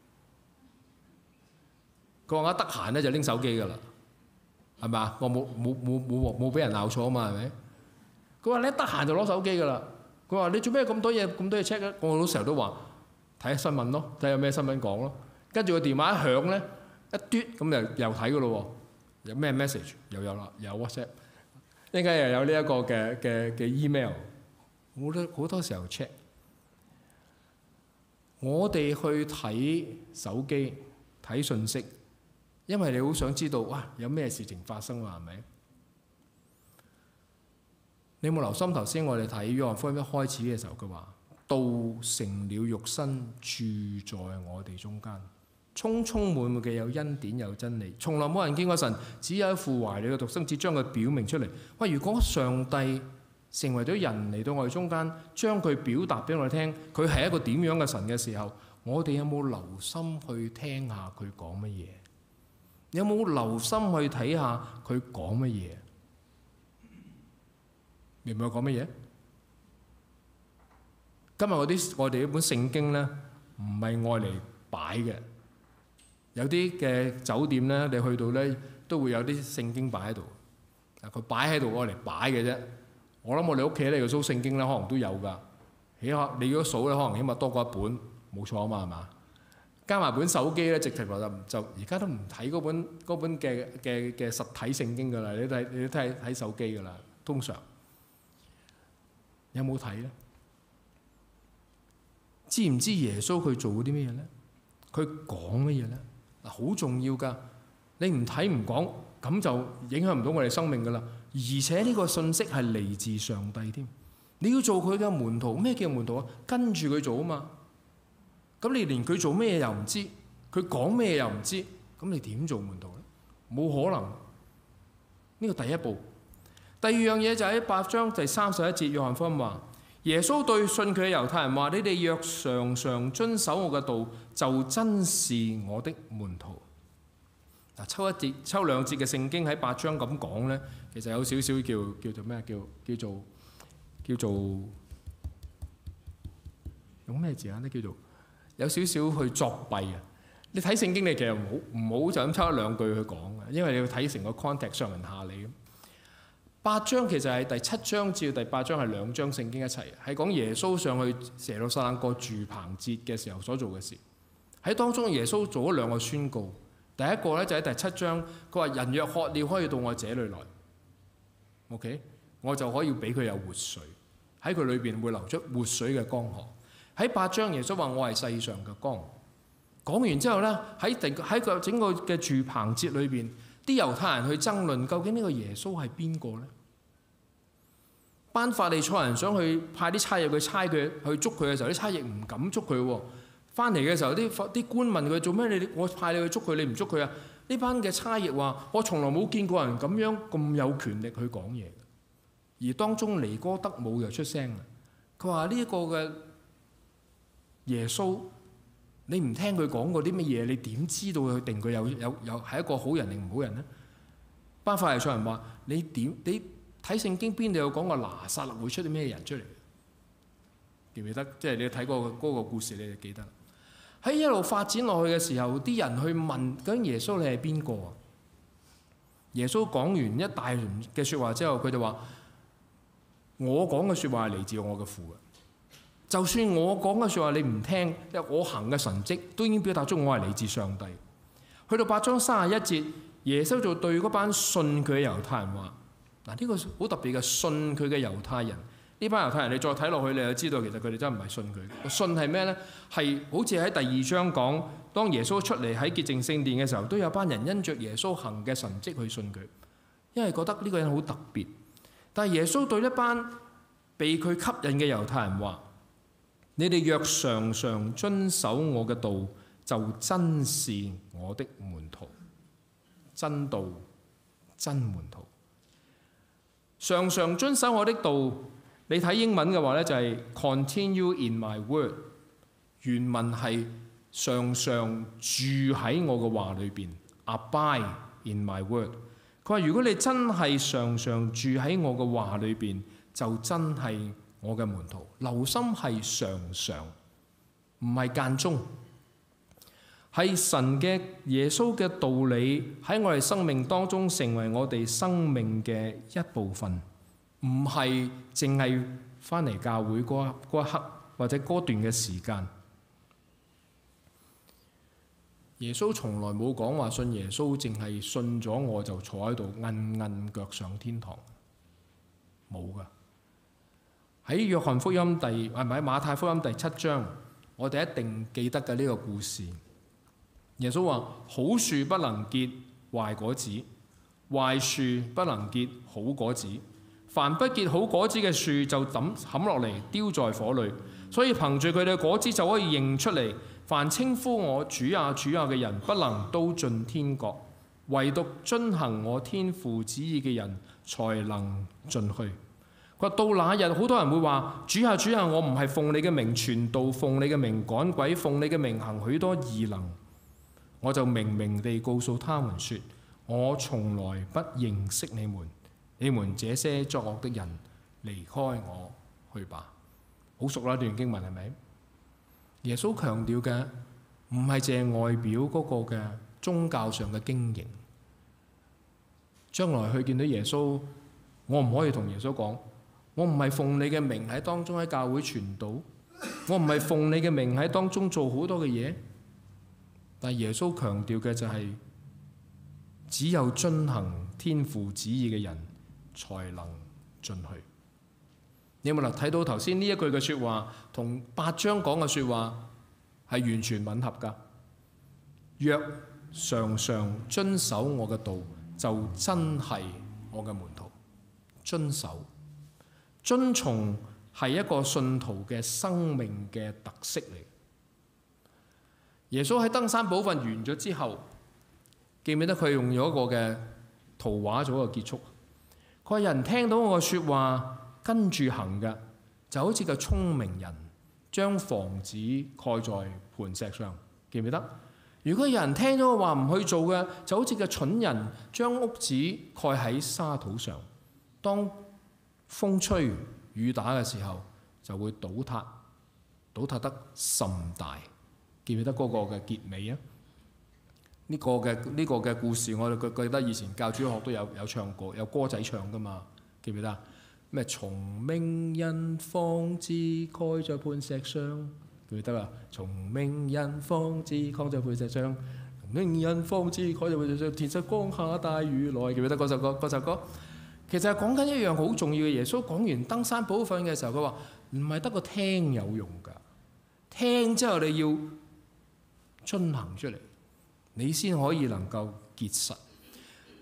Speaker 1: 佢話我一得閒咧就拎手機㗎啦，係咪啊？我冇俾人鬧錯啊嘛，係咪？佢話你一得閒就攞手機㗎啦。佢話你做咩咁多嘢 check 啊？我老成日都話睇下新聞咯，睇有咩新聞講咯。跟住個電話一響咧，一嘟咁又睇㗎咯喎。有咩 message 又有啦，有 WhatsApp， 一陣間又有呢一個嘅 email。好多時候 check， 我哋去睇手機睇信息，因為你好想知道有咩事情發生啊，係咪？你有冇留心頭先我哋睇約翰福音一開始嘅時候，佢話道成了肉身住在我哋中間，充充滿滿嘅有恩典有真理，從來冇人見過神，只有一父懷裡嘅獨生子將佢表明出嚟。如果上帝成為咗人嚟到我哋中間，將佢表達俾我哋聽，佢係一個點樣嘅神嘅時候，我哋有冇留心去聽下佢講乜嘢？有冇留心去睇下佢講乜嘢？明唔明我講乜嘢？今日我哋呢本聖經咧，唔係愛嚟擺嘅。有啲嘅酒店咧，你去到咧都會有啲聖經擺喺度。佢擺喺度愛嚟擺嘅啫。我諗我哋屋企咧個租聖經咧，可能都有㗎。你如果數咧，可能起碼多過一本，冇錯啊嘛，係嘛？加埋本手機咧，直情就而家都唔睇嗰本嘅實體聖經㗎啦。你都睇手機㗎啦。通常有冇睇咧？知唔知耶穌佢做啲咩嘢咧？佢講乜嘢咧？好重要㗎。你唔睇唔講，咁就影響唔到我哋生命㗎啦。而且呢個信息係嚟自上帝添，你要做佢嘅門徒。咩叫門徒啊？跟住佢做啊嘛。咁你連佢做咩又唔知，佢講咩又唔知，咁你點做門徒咧？冇可能。呢個第一步。第二樣嘢就喺8章第31節，約翰福音話：耶穌對信佢嘅猶太人話：你哋若常常遵守我嘅道，就真是我的門徒。抽兩節嘅聖經喺8章咁講咧，其實有少少叫做咩？叫做用咩字眼咧？叫做有少少去作弊啊！你睇聖經，你其實唔好就咁抽一兩句去講嘅，因為你要睇成個 context 上文下理。8章其實係第7章至到第8章係兩章聖經一齊，係講耶穌上去耶路撒冷過住棚節嘅時候所做嘅事。喺當中耶穌做咗兩個宣告。第一個咧就喺第7章，佢話：人若渴了，可以到我這裏來。OK， 我就可以俾佢有活水，喺佢裏邊會流出活水嘅江河。喺8章，耶穌話：我係世上嘅光。講完之後咧，喺個整個嘅住棚節裏邊， 啲猶太人去爭論究竟呢個耶穌係邊個呢？班法利賽人想去派啲差役去差佢去捉佢嘅時候，啲差役唔敢捉佢喎。翻嚟嘅時候，啲官問佢做咩？我派你去捉佢，你唔捉佢啊？呢班嘅差役話：我從來冇見過人咁樣咁有權力去講嘢。而當中尼哥德姆又出聲啦，佢話呢一個嘅耶穌，你唔聽佢講過啲乜嘢，你點知道佢定佢有係一個好人定唔好人呢？班法利賽人話：你睇聖經邊度有講過拿撒勒會出啲咩人出嚟？記唔記得？即係你睇過嗰個故事，你就記得。喺一路發展落去嘅時候，啲人去問：究竟耶穌你係邊個啊？耶穌講完一大輪嘅説話之後，佢就話：我講嘅説話係嚟自我嘅父嘅。就算我講嘅説話你唔聽，因為我行嘅神蹟都已經表達出我係嚟自上帝。去到8章31節，耶穌就對嗰班信佢嘅猶太人話：嗱，呢個好特別嘅，信佢嘅猶太人。呢班猶太人你再睇落去，你就知道其實佢哋真係唔係信佢。信係咩呢？係好似喺第2章講，當耶穌出嚟喺潔淨聖殿嘅時候，都有班人因着耶穌行嘅神蹟去信佢，因為覺得呢個人好特別。但係耶穌對一班被佢吸引嘅猶太人話：你哋若常常遵守我嘅道，就真是我的門徒。真道，真門徒。常常遵守我的道，你睇英文嘅話呢，就係 continue in my word。原文係常常住喺我嘅話裏邊 ，abide in my word。佢話：如果你真係常常住喺我嘅話裏邊，就真係我嘅門徒。留心係常常，唔係間中，係神嘅耶穌嘅道理喺我哋生命當中成為我哋生命嘅一部分，唔係淨係翻嚟教會嗰一刻或者嗰段嘅時間。耶穌從來冇講話信耶穌，淨係信咗我就坐喺度摁腳上天堂，冇噶。喺約翰福音馬太福音第7章，我哋一定記得嘅呢個故事。耶穌話：好樹不能結壞果子，壞樹不能結好果子。凡不結好果子嘅樹就砍落嚟丟在火裏。所以憑住佢哋嘅果子就可以認出嚟。凡稱呼我主啊主啊嘅人，不能都進天國，唯獨遵行我天父旨意嘅人才能進去。佢話到那日，好多人會話：主啊主啊，我唔係奉你嘅名傳道，奉你嘅名趕鬼，奉你嘅名行許多異能。我就明明地告訴他們說：我從來不認識你們，你們這些作惡的人，離開我去吧。好熟啦，段經文係咪？耶穌強調嘅唔係淨係外表嗰個嘅宗教上嘅經營。將來去見到耶穌，我唔可以同耶穌講：我唔係奉你嘅名喺當中喺教會傳道，我唔係奉你嘅名喺當中做好多嘅嘢。但係耶穌強調嘅就係，只有遵行天父旨意嘅人才能進去。你有冇睇到頭先呢一句嘅説話同8章講嘅説話係完全吻合㗎？若常常遵守我嘅道，就真係我嘅門徒。遵守、遵從係一個信徒嘅生命嘅特色嚟。耶穌喺登山寶訓完咗之後，記唔記得佢用咗一個嘅圖畫做一個結束？佢話：人聽到我嘅説話跟住行嘅，就好似個聰明人將房子蓋在磐石上，記唔記得？如果有人聽咗我話唔去做嘅，就好似個蠢人將屋子蓋喺沙土上，當風吹雨打嘅時候就會倒塌，倒塌得甚大。記唔記得嗰個嘅結尾啊？呢個嘅故事，我哋記得以前教主學都有唱過，有歌仔唱噶嘛？記唔記得？咩聰明人方知蓋在磐石上，記唔記得啊？聰明人方知蓋在磐石上，聰明人方知蓋在磐石上，田實光下大雨來。記唔記得嗰首歌？嗰首歌其實係講緊一樣好重要嘅。耶穌講完登山寶訓嘅時候，佢話唔係得個聽有用㗎，聽之後你要遵行出嚟，你先可以能夠結實。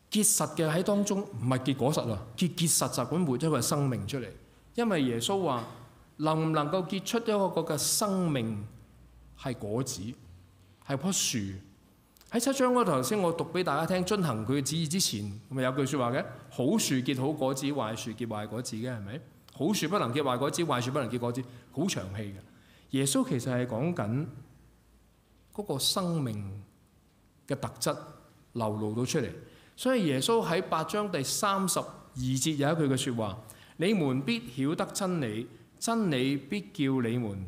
Speaker 1: 結實嘅喺當中，唔係結果實啊，結實實咁活一個生命出嚟。因為耶穌話，能唔能夠結出一個嘅生命係果子，係棵樹。喺7章嗰度頭先我讀俾大家聽，遵行佢嘅旨意之前，咪有句説話嘅，好樹結好果子，壞樹結壞果子嘅，係咪？好樹不能結壞果子，壞樹不能結果子，好長氣嘅。耶穌其實係講緊嗰個生命嘅特質流露到出嚟。所以耶穌喺8章第32節有一句嘅説話：你們必曉得真理，真理必叫你們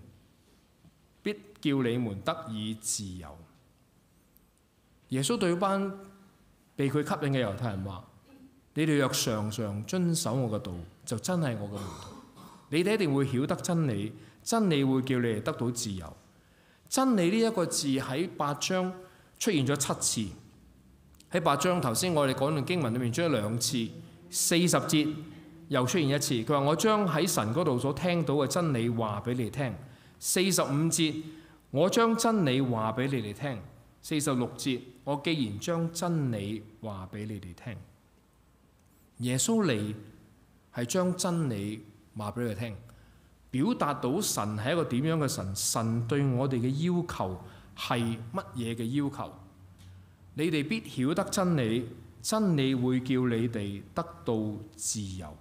Speaker 1: 得以自由。耶穌對班被佢吸引嘅猶太人話：你哋若常常遵守我嘅道，就真係我嘅門徒。你哋一定會曉得真理，真理會叫你哋得到自由。真理呢一個字喺8章出現咗7次。喺8章頭先我哋講段經文裏面出咗2次，40節又出現一次。佢話：我將喺神嗰度所聽到嘅真理話俾你哋聽。45節我將真理話俾你哋聽。46節我既然將真理話俾你哋聽。耶穌嚟係將真理話俾你哋聽，表達到神係一個點樣嘅神，神對我哋嘅要求係乜嘢嘅要求。你哋必曉得真理，真理會叫你哋得到自由。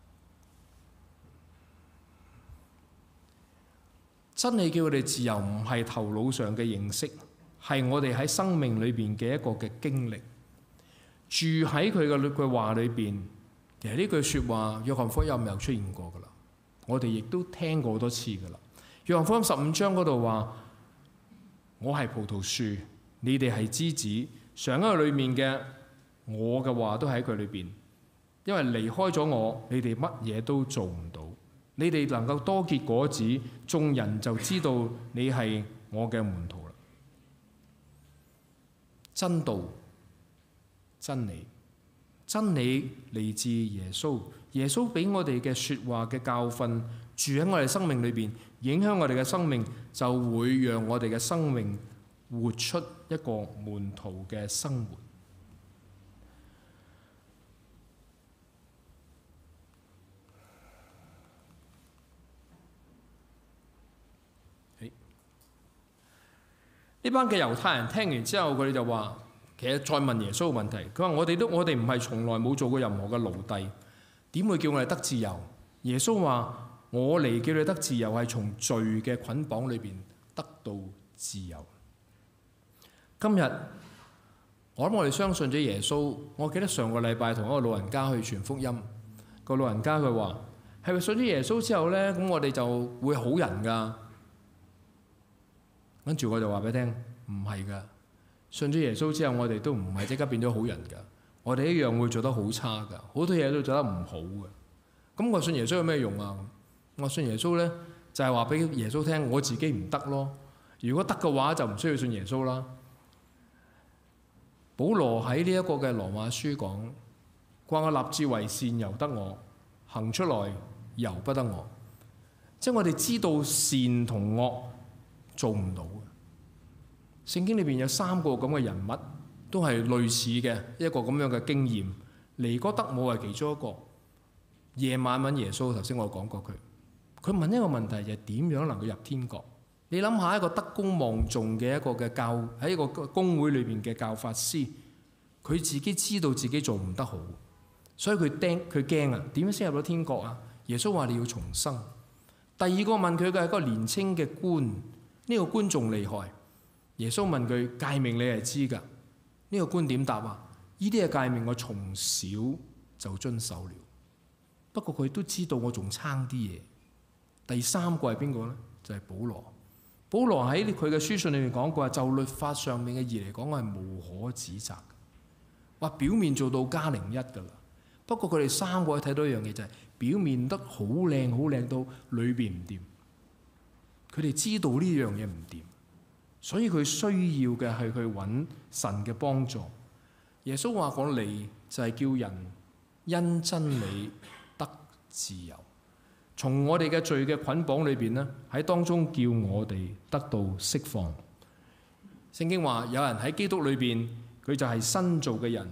Speaker 1: 真理叫我哋自由，唔係頭腦上嘅認識，係我哋喺生命裏邊嘅一個嘅經歷。住喺佢嘅話裏邊，其實呢句説話，約翰福音又出現過噶啦，我哋亦都聽過好多次噶啦。約翰福音15章嗰度話：我係葡萄樹，你哋係枝子。常喺裏面嘅我嘅話都喺佢裏邊，因為離開咗我，你哋乜嘢都做唔到。你哋能夠多結果子，眾人就知道你係我嘅門徒啦。真道、真理，真理嚟自耶穌。耶穌俾我哋嘅説話嘅教訓，住喺我哋生命裏邊，影響我哋嘅生命，就會讓我哋嘅生命活出一個門徒嘅生活。呢班嘅猶太人聽完之後，佢哋就話：其實再問耶穌嘅問題，佢話我哋唔係從來冇做過任何嘅奴隸，點會叫我哋得自由？耶穌話：我嚟叫你得自由，係從罪嘅捆綁裏邊得到自由。今日我諗我哋相信咗耶穌。我記得上個禮拜同一個老人家去傳福音，個老人家佢話：係咪信咗耶穌之後呢？咁我哋就會好人㗎？跟住我就話俾你聽，唔係㗎。信咗耶穌之後，我哋都唔係即刻變咗好人㗎。我哋一樣會做得好差㗎，好多嘢都做得唔好㗎。咁我信耶穌有咩用啊？我信耶穌呢，就係話俾耶穌聽，我自己唔得咯。如果得嘅話，就唔需要信耶穌啦。保羅喺呢一個嘅羅馬書講：話我立志為善由得我，行出來由不得我。即係我哋知道善同惡做唔到嘅。聖經裏邊有3個咁嘅人物，都係類似嘅一個咁樣嘅經驗。尼哥德姆係其中一個。夜晚問耶穌，頭先我講過佢問一個問題，就係點樣能夠入天國？你諗下一個德高望重嘅一個嘅喺一個公會裏邊嘅教法師，佢自己知道自己做唔得好，所以佢驚啊！點樣先入到天國啊？耶穌話你要重生。第二個問佢嘅係一個年青嘅官，呢個官仲厲害。耶穌問佢誡命，你係知㗎？呢個官點答啊？呢啲嘅誡命我從小就遵守了，不過佢都知道我仲差啲嘢。第3個係邊個呢？就係保羅。保羅喺佢嘅書信裏面講過，就律法上面嘅義嚟講，我係無可指責。話表面做到加01㗎啦，不過佢哋3個睇到一樣嘢，就係表面得好靚好靚到裏邊唔掂。佢哋知道呢樣嘢唔掂，所以佢需要嘅係去揾神嘅幫助。耶穌話講嚟就係叫人因真理得自由。從我哋嘅罪嘅捆綁裏邊呢，喺當中叫我哋得到釋放。聖經話有人喺基督裏邊，佢就係新造嘅人，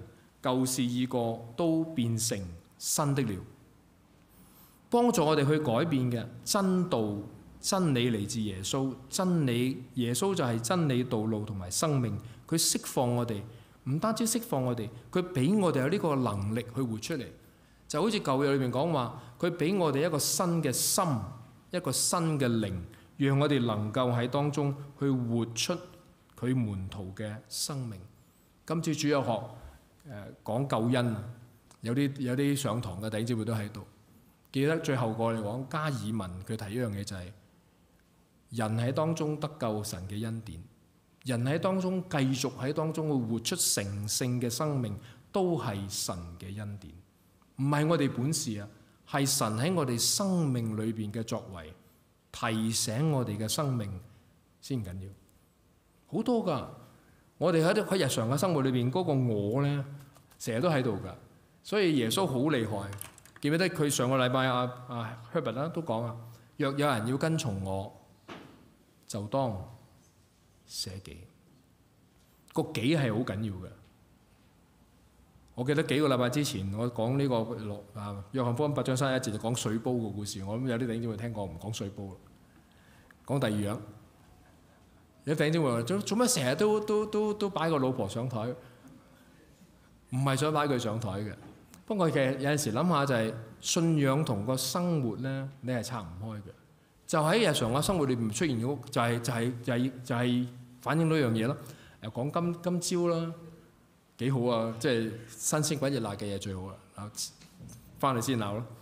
Speaker 1: 舊事已過，都變成新的了。幫助我哋去改變嘅真道、真理嚟自耶穌，真理耶穌就係真理、道路同埋生命。佢釋放我哋，唔單止釋放我哋，佢俾我哋有呢個能力去活出嚟。就好似舊約裏面講話，佢俾我哋一個新嘅心，一個新嘅靈，讓我哋能夠喺當中去活出佢門徒嘅生命。今朝主日學講救恩，有啲上堂嘅弟兄姊妹都喺度。記得最後個嚟講，加爾文佢提一樣嘢就係、人喺當中得救神嘅恩典，人喺當中繼續喺當中會活出成聖嘅生命，都係神嘅恩典，唔係我哋本事啊，係神喺我哋生命裏邊嘅作為，提醒我哋嘅生命先緊要。好多㗎，我哋喺日常嘅生活裏邊嗰個我咧，成日都喺度㗎，所以耶穌好厲害。記唔記得佢上個禮拜Herbert 啦都講啊，若有人要跟從我，就當捨己。個己係好緊要嘅。我記得幾個禮拜之前，我講呢個約翰福音8章31節就講水煲個故事。我諗有啲弟兄姊妹聽過，唔講水煲啦，講第二樣。有弟兄姊妹話：做咩成日都擺個老婆上台？唔係想擺佢上台嘅。不過其實有陣時諗下就係信仰同個生活咧，你係拆唔開嘅。就喺日常嘅生活裏邊出現咗，就係反映到一樣嘢咯。又講今朝啦，幾好啊！即係新鮮滾熱辣嘅嘢最好啦。翻嚟先鬧咯。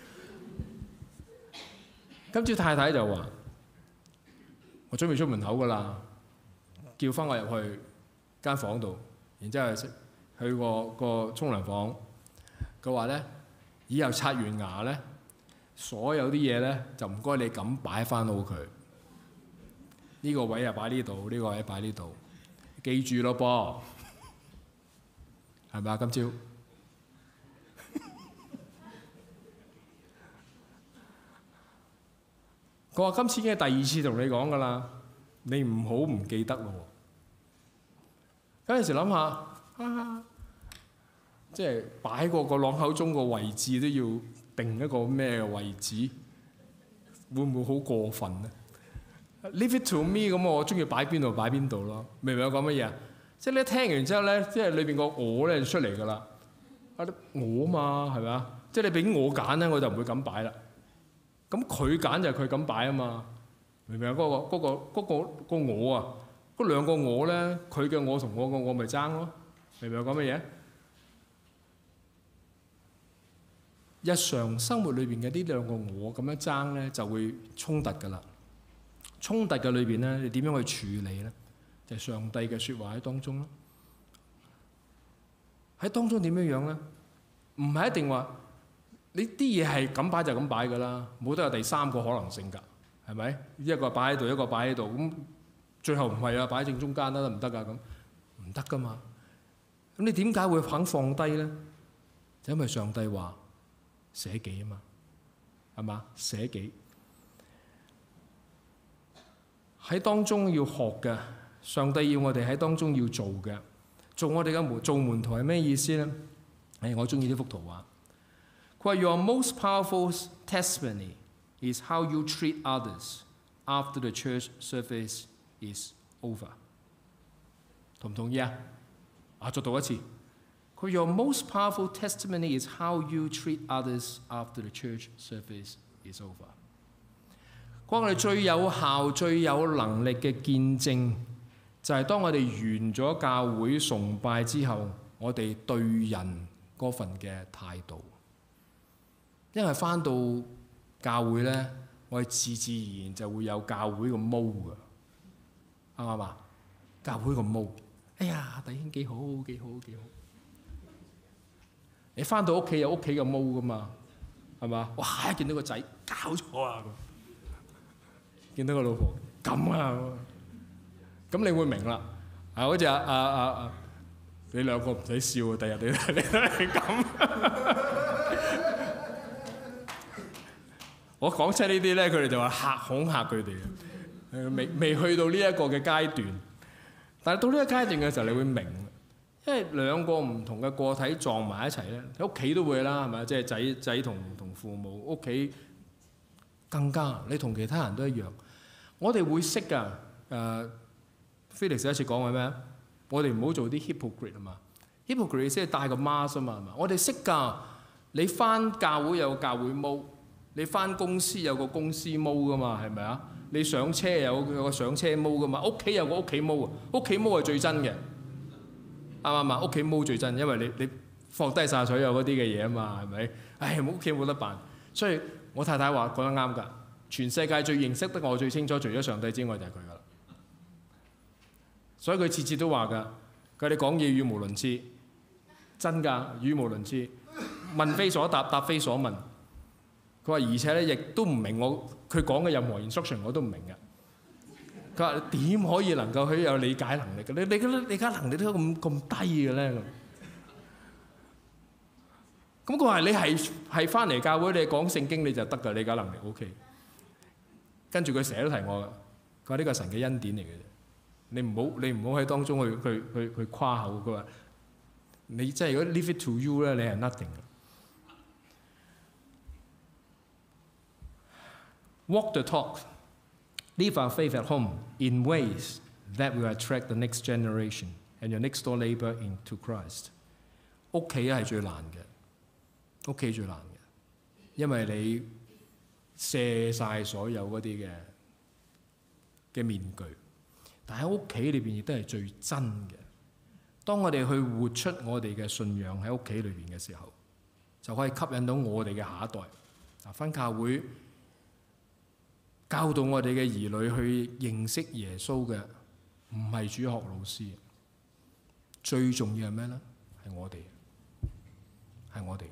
Speaker 1: 今朝太太就話：我準備出門口㗎啦，叫翻我入去間房度，然之後去個沖涼房。佢話咧，以後刷完牙咧，所有啲嘢咧就唔該你咁擺翻好佢。呢個位又擺呢度，呢個位擺呢度，記住咯噃，係咪啊？今朝佢話今次已經係第二次同你講㗎啦，你唔好唔記得咯。嗰陣時諗下即係擺個朗口中個位置都要定一個咩嘅位置，會唔會好過分咧 ？Leave it to me 咁，我中意擺邊度擺邊度咯。明唔明我講乜嘢啊？即係你聽完之後咧，即係裏邊個我咧就出嚟㗎啦。我嘛係咪啊？即係你俾我揀咧，我就唔會咁擺啦。咁佢揀就係佢咁擺啊嘛。明唔明啊？嗰個我啊，嗰兩個我咧，佢嘅我同我個我咪爭咯。明唔明我講乜嘢？日常生活裏邊嘅呢兩個我咁樣爭咧，就會衝突㗎啦。衝突嘅裏邊咧，你點樣去處理咧？就係上帝嘅説話喺當中咯。喺當中點樣樣咧？唔係一定話你啲嘢係咁擺就咁擺㗎啦，冇得有第三個可能性㗎，係咪？一個擺喺度，一個擺喺度，咁最後唔係啊，擺喺正中間啦，得唔得㗎？咁唔得㗎嘛。咁你點解會肯放低咧？就因為上帝話捨己啊嘛，係嘛？捨己喺當中要學嘅，上帝要我哋喺當中要做嘅，做我哋嘅做門徒係咩意思咧？我中意呢幅圖畫。佢話：Your most powerful testimony is how you treat others after the church service is over。同唔同意啊？再讀一次。佢 Your most powerful testimony is how you treat others after the church service is over。佢話我哋最有效、最有能力嘅見證，就係當我哋完咗教會崇拜之後，我哋對人嗰份嘅態度。因為翻到教會咧，我哋自自然然就會有教會個毛㗎，啱唔啱啊？教會個毛，哎呀，弟兄幾好幾好幾好。你翻到屋企有屋企嘅毛噶嘛，係嘛？哇！一見到個仔搞錯啊，見到個老婆咁啊，咁你會明啦。好似你兩個唔使笑啊，第日你都係咁。我講出呢啲咧，佢哋就話恐嚇佢哋嘅，未去到呢一個嘅階段。但係到呢個階段嘅時候，你會明因為兩個唔同嘅個體撞埋一齊咧，喺屋企都會啦，係咪？即係仔同父母，屋企更加，你同其他人都一樣。我哋會識㗎。Felix 一次講話咩？我哋唔好做啲 hypocrite 啊嘛。hypocrite 即係戴個 mask 啊嘛，係嘛？我哋識㗎。你返教會有個教會毛，你返公司有個公司毛㗎嘛，係咪啊？你上車有個上車毛㗎嘛，屋企有個屋企毛啊，屋企毛係最真嘅。啱唔啱？屋企毛最真，因為你放低晒所有嗰啲嘅嘢啊嘛，係咪？唉，屋企冇得辦，所以我太太話講得啱㗎。全世界最認識得我最清楚，除咗上帝之外就係佢㗎啦。所以佢次次都話㗎，佢哋講嘢語無倫次，真㗎，語無倫次，問非所答，答非所問。佢話而且咧，亦都唔明佢講嘅任何 instruction 我都唔明㗎。佢話點可以能夠佢有理解能力嘅？你理解能力都咁低嘅咧？咁佢話你係翻嚟教會，你講聖經你就得㗎，理解能力 OK。跟住佢成日都提我㗎，佢話呢個係神嘅恩典嚟嘅啫，你唔好喺當中去誇口。佢話你真係如果 leave it to you 咧，你係 nothing。Walk the talk, live our faith at home in ways that will attract the next generation and your next door neighbor into Christ。屋企係最難嘅，屋企最難嘅，因為你卸晒所有嗰啲嘅面具，但喺屋企裏邊亦都係最真嘅。當我哋去活出我哋嘅信仰喺屋企裏邊嘅時候，就可以吸引到我哋嘅下一代返教會。教導我哋嘅兒女去認識耶穌嘅，唔係主學老師，最重要係咩咧？係我哋，係我哋。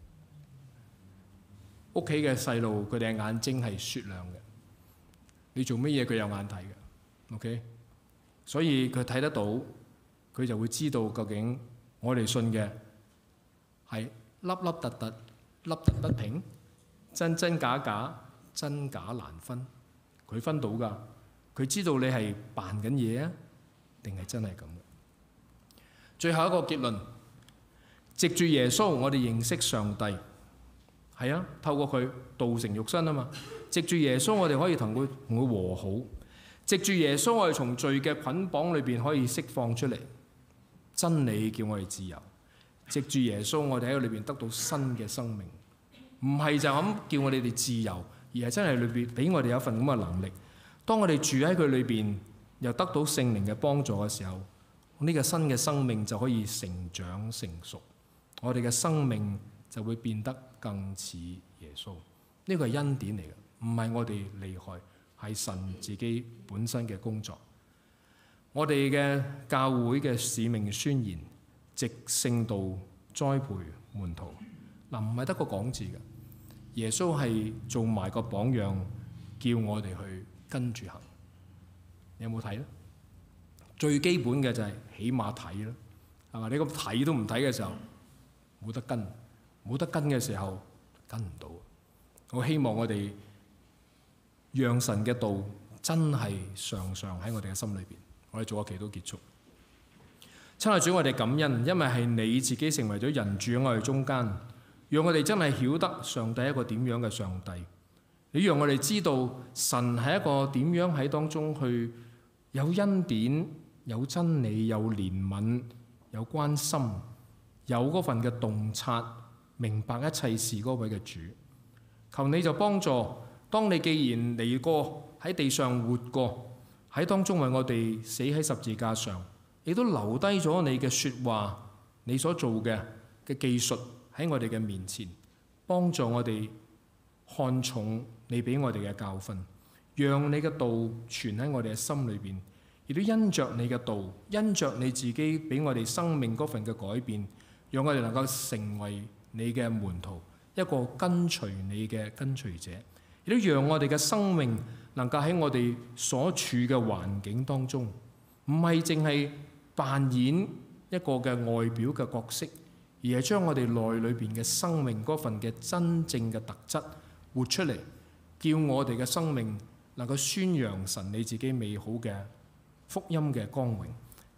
Speaker 1: 屋企嘅細路，佢哋嘅眼睛係雪亮嘅，你做乜嘢佢有眼睇嘅 ，OK？ 所以佢睇得到，佢就會知道究竟我哋信嘅係凹凹凸凸、凹凸不平、真真假假。真假難分，佢分到㗎。佢知道你係扮緊嘢啊，定係真係咁。最後一個結論，藉住耶穌，我哋認識上帝。係啊，透過佢道成肉身啊嘛。藉住耶穌，我哋可以同佢和好。藉住耶穌，我哋從罪嘅捆綁裏邊可以釋放出嚟。真理叫我哋自由。藉住耶穌，我哋喺裏邊得到新嘅生命。唔係就咁叫我哋自由。而係真係裏邊俾我哋有一份咁嘅能力。當我哋住喺佢裏邊，又得到聖靈嘅幫助嘅時候，呢個新嘅生命就可以成長成熟。我哋嘅生命就會變得更似耶穌。呢個係恩典嚟嘅，唔係我哋厲害，係神自己本身嘅工作。我哋嘅教會嘅使命宣言，藉聖道栽培門徒。嗱，唔係得個講字嘅。耶穌係做埋個榜樣，叫我哋去跟住行。你有冇睇咧？最基本嘅就係起碼睇啦，係嘛？你咁睇都唔睇嘅時候，冇得跟，冇得跟嘅時候跟唔到。我希望我哋讓神嘅道真係常常喺我哋嘅心裏邊。我哋做個祈禱結束。親愛主，我哋感恩，因為係你自己成為咗人住喺我哋中間。讓我哋真係曉得上帝係一個點樣嘅上帝，你讓我哋知道神係一個點樣喺當中去有恩典、有真理、有憐憫、有關心、有嗰份嘅洞察，明白一切事嗰位嘅主。求你就幫助，當你既然嚟過喺地上活過，喺當中為我哋死喺十字架上，亦都留低咗你嘅説話，你所做嘅技術。喺我哋嘅面前，幫助我哋看重你俾我哋嘅教訓，讓你嘅道存喺我哋嘅心裏邊，亦都因着你嘅道，因着你自己俾我哋生命嗰份嘅改變，讓我哋能夠成為你嘅門徒，一個跟隨你嘅跟隨者，亦都讓我哋嘅生命能夠喺我哋所處嘅環境當中，唔係淨係扮演一個嘅外表嘅角色。而係將我哋內裏邊嘅生命嗰份嘅真正嘅特質活出嚟，叫我哋嘅生命能夠宣揚神你自己美好嘅福音嘅光榮。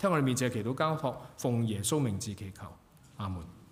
Speaker 1: 聽我哋面前嘅祈禱交託，奉耶穌名字祈求，阿門。